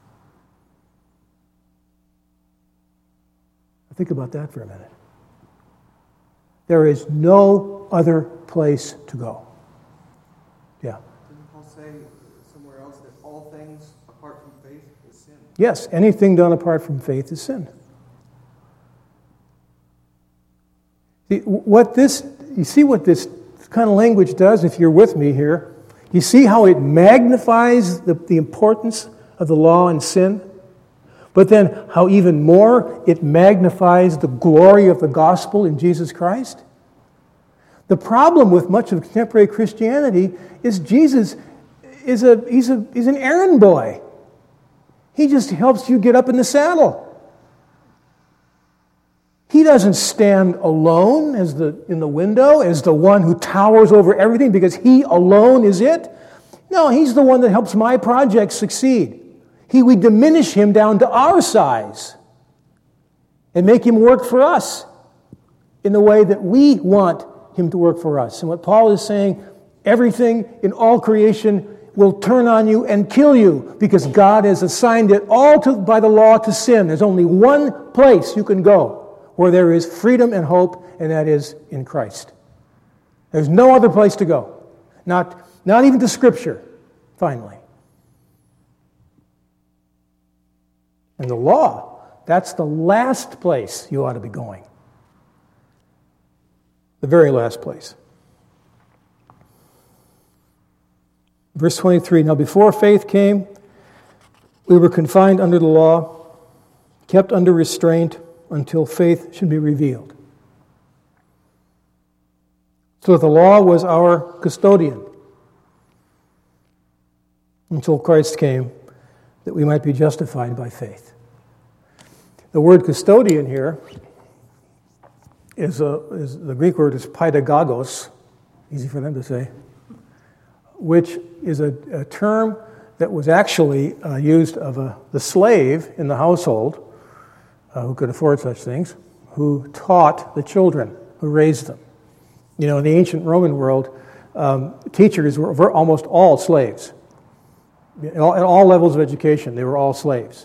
Think about that for a minute. There is no other place to go. Yeah. Didn't Paul say somewhere else that all things apart from faith is sin? Yes, anything done apart from faith is sin. You see what this kind of language does, if you're with me here? You see how it magnifies the importance of the law and sin? But then how even more it magnifies the glory of the gospel in Jesus Christ? The problem with much of contemporary Christianity is Jesus he's an errand boy. He just helps you get up in the saddle. He doesn't stand alone in the window as the one who towers over everything because he alone is it. No, he's the one that helps my project succeed. We diminish him down to our size and make him work for us in the way that we want him to work for us. And what Paul is saying, everything in all creation will turn on you and kill you because God has assigned it all by the law to sin. There's only one place you can go where there is freedom and hope, and that is in Christ. There's no other place to go. Not even to Scripture, finally. And the law, that's the last place you ought to be going. The very last place. Verse 23, now before faith came, we were confined under the law, kept under restraint until faith should be revealed. So the law was our custodian until Christ came, that we might be justified by faith. The word custodian here is the Greek word is paidagogos, easy for them to say, which is a term that was actually used of the slave in the household who could afford such things, who taught the children, who raised them. You know, in the ancient Roman world, teachers were almost all slaves. At all levels of education, they were all slaves.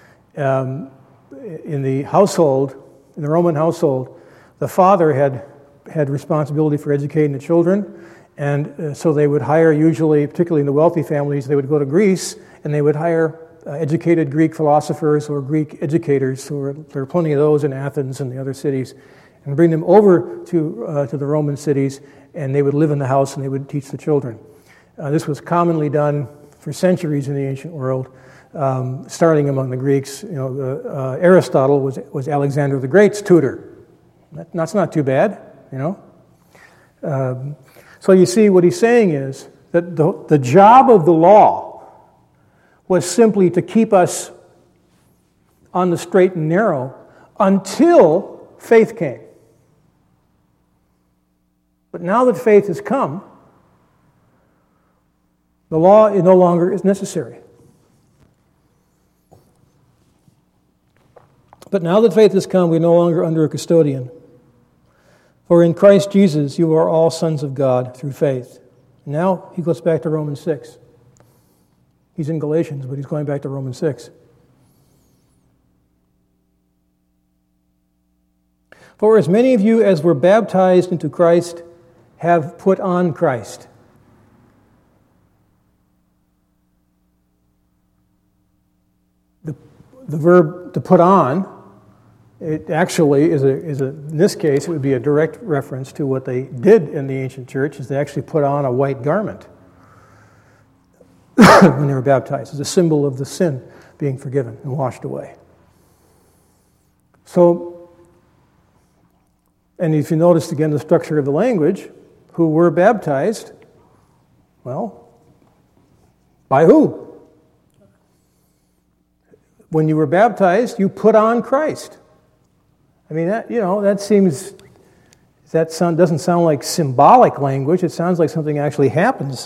In the household, in the Roman household, the father had responsibility for educating the children, and so they would hire, usually, particularly in the wealthy families, they would go to Greece, and they would hire educated Greek philosophers or Greek educators, there were plenty of those in Athens and the other cities, and bring them over to the Roman cities, and they would live in the house and they would teach the children. This was commonly done for centuries in the ancient world, starting among the Greeks. Aristotle was Alexander the Great's tutor. That's not too bad, you know. So you see, what he's saying is that the job of the law was simply to keep us on the straight and narrow until faith came. But now that faith has come, the law no longer is necessary. But now that faith has come, we're no longer under a custodian. For in Christ Jesus you are all sons of God through faith. Now he goes back to Romans 6. He's in Galatians, but he's going back to Romans 6. For as many of you as were baptized into Christ have put on Christ. The verb to put on, it actually in this case, it would be a direct reference to what they did in the ancient church, is they actually put on a white garment when they were baptized, as a symbol of the sin being forgiven and washed away. So, and if you notice again the structure of the language, who were baptized, well, by who? When you were baptized, you put on Christ. I mean, that doesn't sound like symbolic language. It sounds like something actually happens.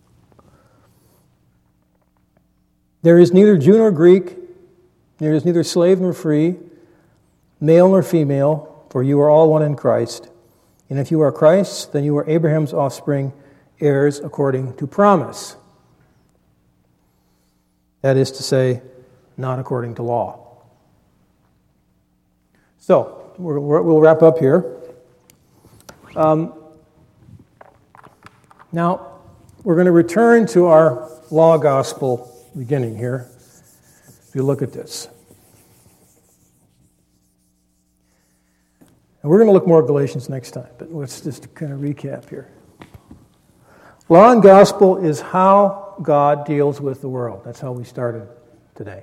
There is neither Jew nor Greek, there is neither slave nor free, male nor female, for you are all one in Christ. And if you are Christ's, then you are Abraham's offspring, heirs according to promise. That is to say, not according to law. So, we'll wrap up here. Now, we're going to return to our law gospel beginning here. If you look at this. And we're going to look more at Galatians next time, but let's just kind of recap here. Law and gospel is how God deals with the world. That's how we started today.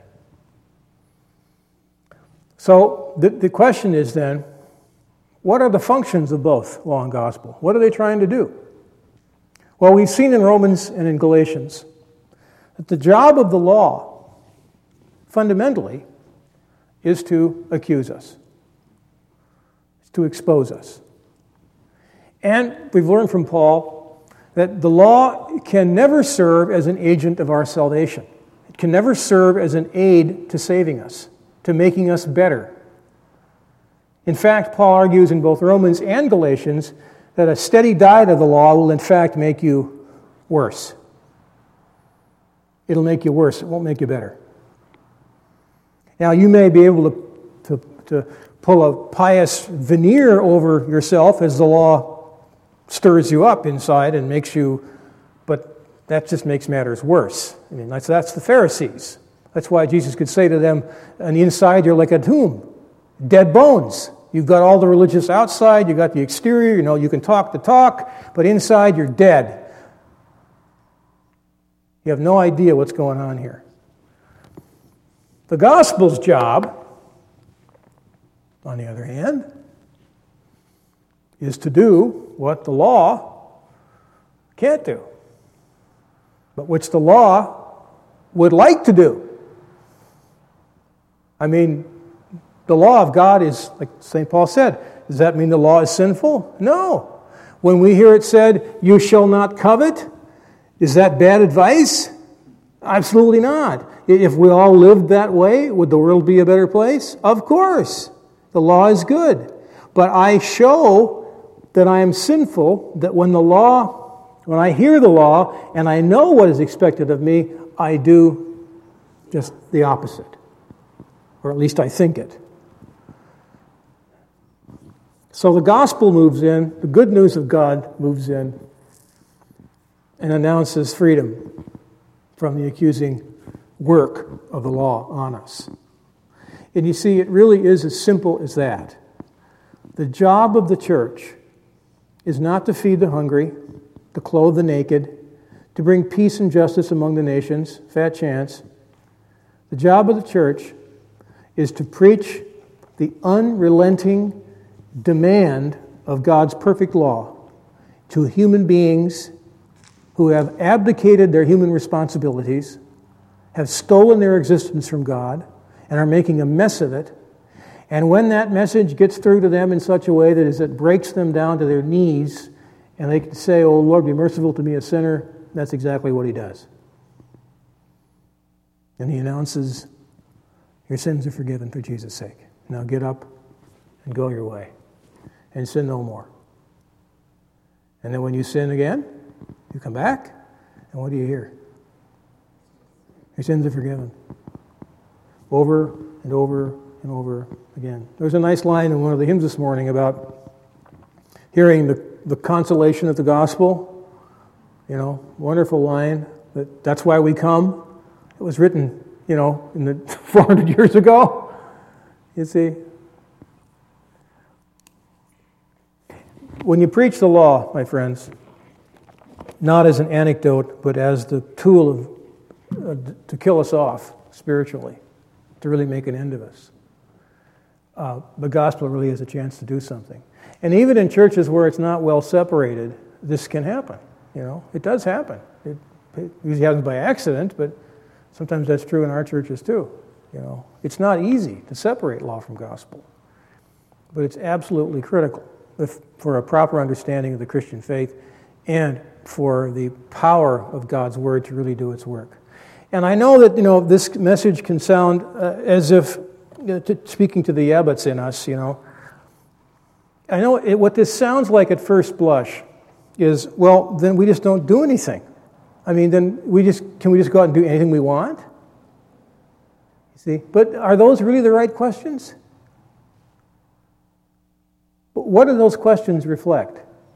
So the question is then, what are the functions of both law and gospel? What are they trying to do? Well, we've seen in Romans and in Galatians that the job of the law, fundamentally, is to accuse us. It's to expose us. And we've learned from Paul that the law can never serve as an agent of our salvation. It can never serve as an aid to saving us, to making us better. In fact, Paul argues in both Romans and Galatians that a steady diet of the law will in fact make you worse. It'll make you worse. It won't make you better. Now, you may be able to pull a pious veneer over yourself as the law stirs you up inside and makes you, but that just makes matters worse. I mean, that's the Pharisees. That's why Jesus could say to them, on the inside you're like a tomb, dead bones. You've got all the religious outside, you've got the exterior, you can talk the talk, but inside you're dead. You have no idea what's going on here. The gospel's job, on the other hand, is to do what the law can't do, but which the law would like to do. I mean, the law of God is, like St. Paul said, does that mean the law is sinful? No. When we hear it said, you shall not covet, is that bad advice? Absolutely not. If we all lived that way, would the world be a better place? Of course. The law is good. But I show that I am sinful, that when I hear the law and I know what is expected of me, I do just the opposite. Or at least I think it. So the gospel moves in, the good news of God moves in, and announces freedom from the accusing work of the law on us. And you see, it really is as simple as that. The job of the church is not to feed the hungry, to clothe the naked, to bring peace and justice among the nations, fat chance. The job of the church is to preach the unrelenting demand of God's perfect law to human beings who have abdicated their human responsibilities, have stolen their existence from God, and are making a mess of it. And when that message gets through to them in such a way that it breaks them down to their knees and they can say, "Oh Lord, be merciful to me, a sinner," that's exactly what he does. And he announces, "Your sins are forgiven for Jesus' sake. Now get up and go your way and sin no more." And then when you sin again, you come back, and what do you hear? Your sins are forgiven. Over and over and over again. There's a nice line in one of the hymns this morning about hearing the consolation of the gospel. You know, wonderful line. That's why we come. It was written, in the 400 years ago. You see? When you preach the law, my friends, not as an anecdote, but as the tool to kill us off spiritually, to really make an end of us, the gospel really has a chance to do something. And even in churches where it's not well separated, this can happen. It does happen. It usually happens by accident, but sometimes that's true in our churches too. It's not easy to separate law from gospel, but it's absolutely critical for a proper understanding of the Christian faith and for the power of God's Word to really do its work. And I know that, this message can sound as if, speaking to the abbots in us, I know what this sounds like at first blush is, well, then we just don't do anything. I mean, then can we just go out and do anything we want? You see? But are those really the right questions? What do those questions reflect?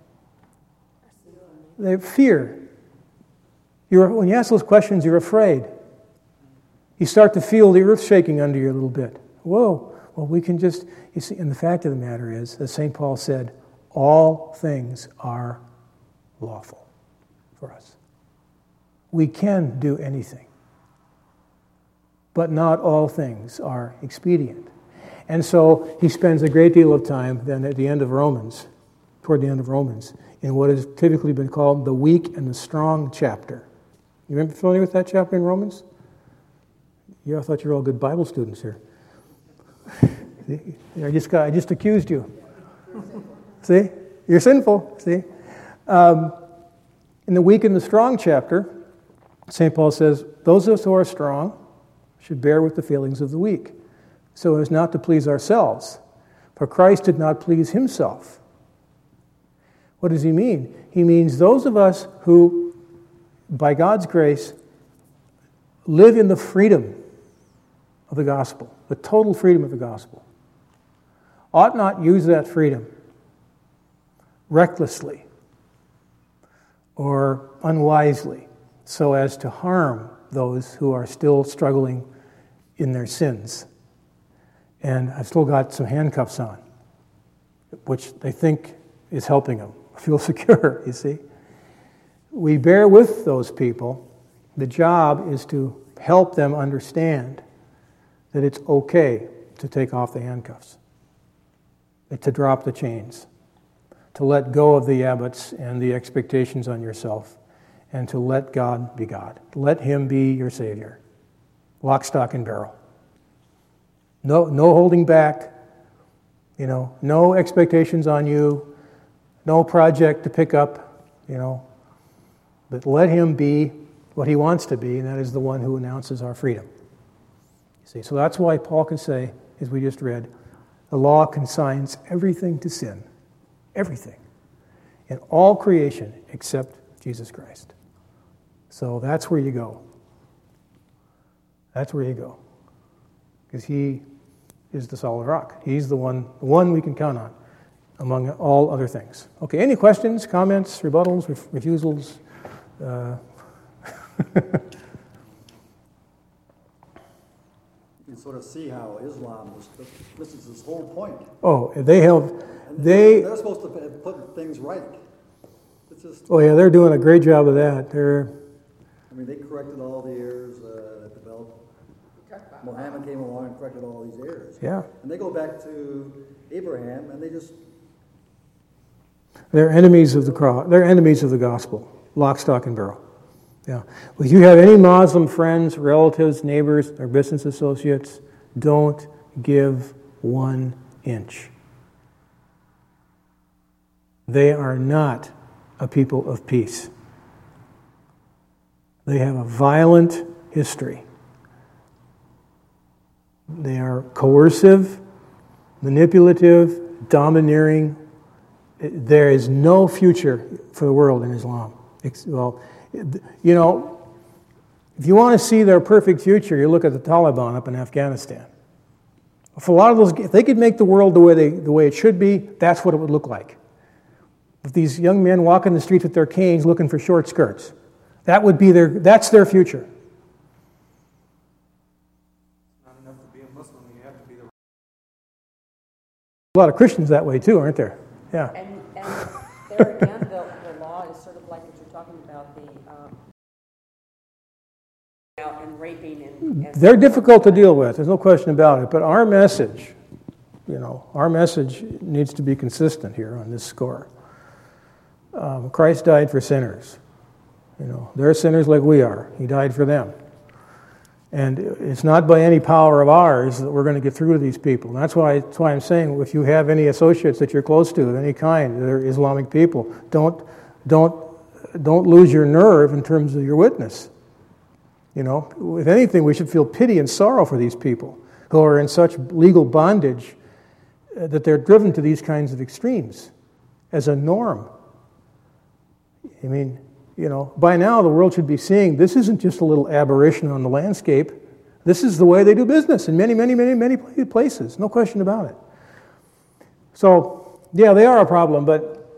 They fear. When you ask those questions, you're afraid. You start to feel the earth shaking under you a little bit. Whoa. Well, we can just, you see, and the fact of the matter is, as St. Paul said, all things are lawful for us. We can do anything. But not all things are expedient. And so he spends a great deal of time then at the end of Romans, toward the end of Romans, in what has typically been called the weak and the strong chapter. You remember familiar with that chapter in Romans? I thought you were all good Bible students here. I just accused you. See? You're sinful. See? In the weak and the strong chapter, St. Paul says, those of us who are strong should bear with the feelings of the weak, so as not to please ourselves. For Christ did not please himself. What does he mean? He means those of us who, by God's grace, live in the freedom of the gospel, the total freedom of the gospel, ought not use that freedom recklessly or unwisely so as to harm those who are still struggling in their sins. And I've still got some handcuffs on, which they think is helping them feel secure, you see. We bear with those people. The job is to help them understand that it's okay to take off the handcuffs, to drop the chains, to let go of the abbots and the expectations on yourself, and to let God be God. Let him be your Savior. Lock, stock, and barrel. No holding back. No expectations on you. No project to pick up, But let him be what he wants to be, and that is the one who announces our freedom. You see, so that's why Paul can say, as we just read, the law consigns everything to sin. Everything. In all creation except Jesus Christ. So that's where you go. That's where you go. Because he is the solid rock. He's the one we can count on among all other things. Okay, any questions, comments, rebuttals, refusals? You can sort of see how Islam this is his whole point. Oh, they're supposed to put things right. It's just, they're doing a great job of that. They corrected all the errors that developed. Muhammad came along and corrected all these errors. Yeah. And they go back to Abraham, and they're enemies of the cross. They're enemies of the gospel. Lock, stock, and barrel. Yeah. If you have any Muslim friends, relatives, neighbors, or business associates, don't give 1 inch. They are not a people of peace. They have a violent history. They are coercive, manipulative, domineering. There is no future for the world in Islam. Well, you know, if you want to see their perfect future, you look at the Taliban up in Afghanistan. For a lot of those, if they could make the world the way it should be, that's what it would look like. If these young men walk in the streets with their canes looking for short skirts, that's their future. Not enough to be a Muslim, you have to be the... A lot of Christians that way too, aren't there? Yeah. And there again, the law is sort of like what you're talking about, and raping and they're difficult to deal with. There's no question about it. But our message needs to be consistent here on this score. Christ died for sinners. You know, they're sinners like we are. He died for them. And it's not by any power of ours that we're going to get through to these people. And that's why I'm saying, if you have any associates that you're close to of any kind, they're Islamic people, don't lose your nerve in terms of your witness. You know, if anything, we should feel pity and sorrow for these people who are in such legal bondage that they're driven to these kinds of extremes as a norm. I mean, you know, by now the world should be seeing this isn't just a little aberration on the landscape. This is the way they do business in many, many, many, many places. No question about it. So, yeah, they are a problem, but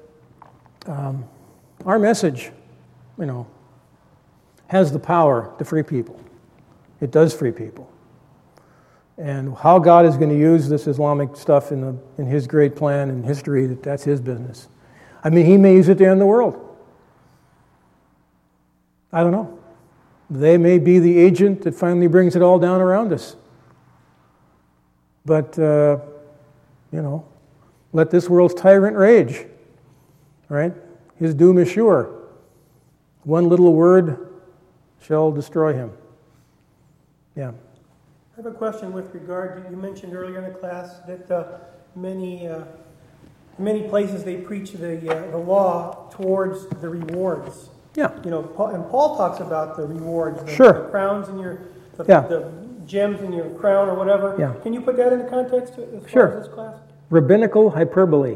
our message, you know, has the power to free people. It does free people. And how God is going to use this Islamic stuff in His great plan and history, that's His business. I mean, He may use it to end the world. I don't know. They may be the agent that finally brings it all down around us. But, you know, let this world's tyrant rage. Right? His doom is sure. One little word shall destroy him. Yeah. I have a question with regard to, you mentioned earlier in the class that many places they preach the law towards the rewards. Yeah. You know, and Paul talks about the rewards, Sure. the crowns in the gems in your crown or whatever. Yeah. Can you put that into context as Sure. far as this class? Rabbinical hyperbole.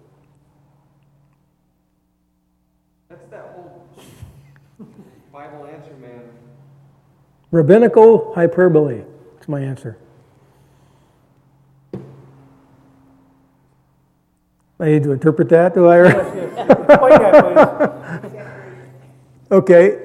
That's that whole Bible answer, man. Rabbinical hyperbole. That's my answer. I need to interpret that, do I? Yes. Point that, please. Okay.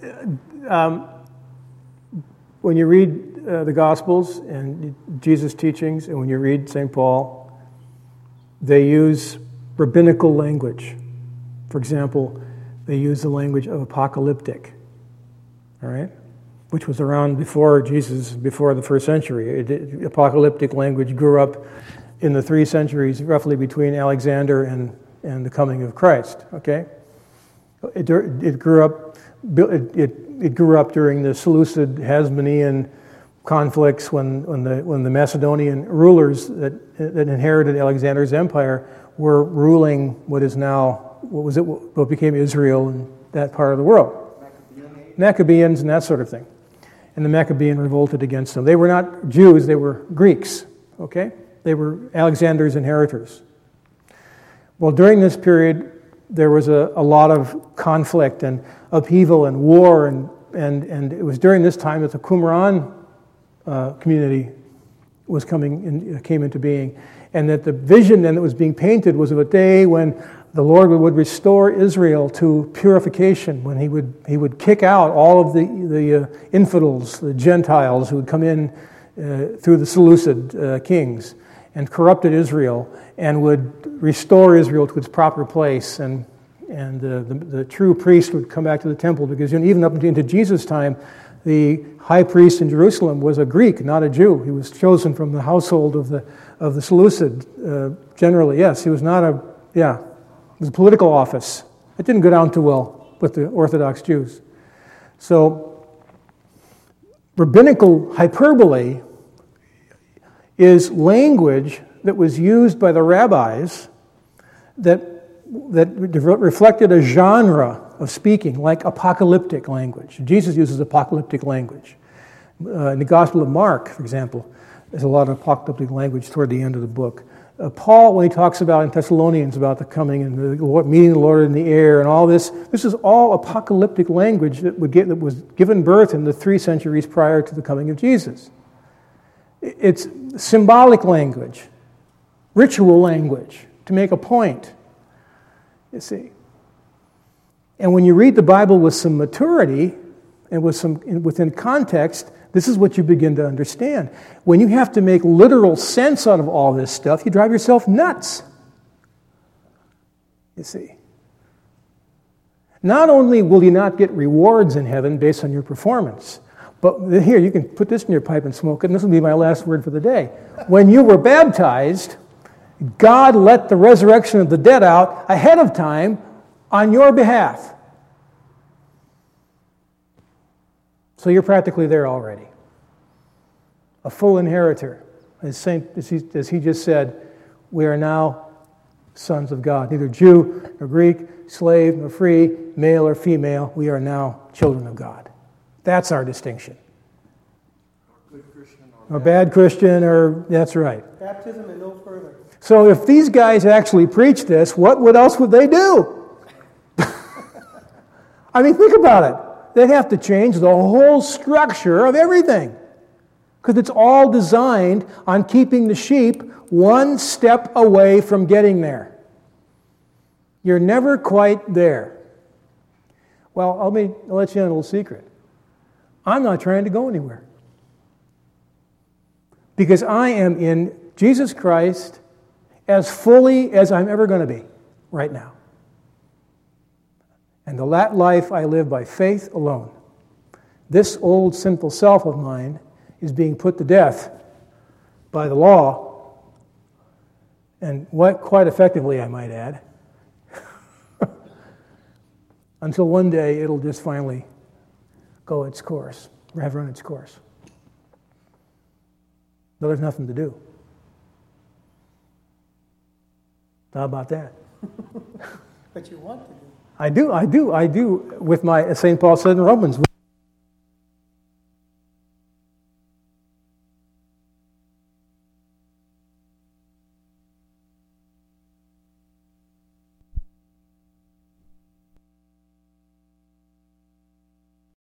When you read the Gospels and Jesus' teachings, and when you read St. Paul, they use rabbinical language. For example, they use the language of apocalyptic, all right, which was around before Jesus, before the first century. Apocalyptic language grew up in the 3 centuries, roughly between Alexander and the coming of Christ. Okay. It grew up during the Seleucid Hasmonean conflicts when the Macedonian rulers that inherited Alexander's empire were ruling what became Israel and that part of the world. Maccabeans and that sort of thing. And the Maccabean revolted against them. They were not Jews, they were Greeks. Okay? They were Alexander's inheritors. Well, during this period, there was a lot of conflict and upheaval and war, and it was during this time that the Qumran community came into being, and that the vision then that was being painted was of a day when the Lord would restore Israel to purification, when He would kick out all of the infidels, the Gentiles who would come in through the Seleucid kings and corrupted Israel, and would restore Israel to its proper place, and the true priest would come back to the temple, because even up into Jesus' time, the high priest in Jerusalem was a Greek, not a Jew. He was chosen from the household of the Seleucid. Generally, yes, he was not it was a political office. It didn't go down too well with the Orthodox Jews. So, rabbinical hyperbole is language that was used by the rabbis that reflected a genre of speaking, like apocalyptic language. Jesus uses apocalyptic language. In the Gospel of Mark, for example, there's a lot of apocalyptic language toward the end of the book. Paul, when he talks about in Thessalonians about the coming and the Lord, meeting the Lord in the air and all this is all apocalyptic language that was given birth in the 3 centuries prior to the coming of Jesus. It's symbolic language, ritual language, to make a point, you see. And when you read the Bible with some maturity and within context, this is what you begin to understand. When you have to make literal sense out of all this stuff, you drive yourself nuts. You see. Not only will you not get rewards in heaven based on your performance, but here, you can put this in your pipe and smoke it, and this will be my last word for the day. When you were baptized, God let the resurrection of the dead out ahead of time on your behalf. So you're practically there already. A full inheritor. As he just said, we are now sons of God. Neither Jew nor Greek, slave nor free, male or female. We are now children of God. That's our distinction. Good Christian or bad Christian, or that's right. Baptism and no further. So if these guys actually preach this, what else would they do? I mean, think about it. They'd have to change the whole structure of everything. Because it's all designed on keeping the sheep one step away from getting there. You're never quite there. Well, I'll let you in a little secret. I'm not trying to go anywhere. Because I am in Jesus Christ as fully as I'm ever going to be right now. And that life I live by faith alone. This old sinful self of mine is being put to death by the law, and quite effectively, I might add, until one day it'll just finally go its course, or have run its course. But there's nothing to do. How about that? But you want to do. I do, with my, as St. Paul said in Romans,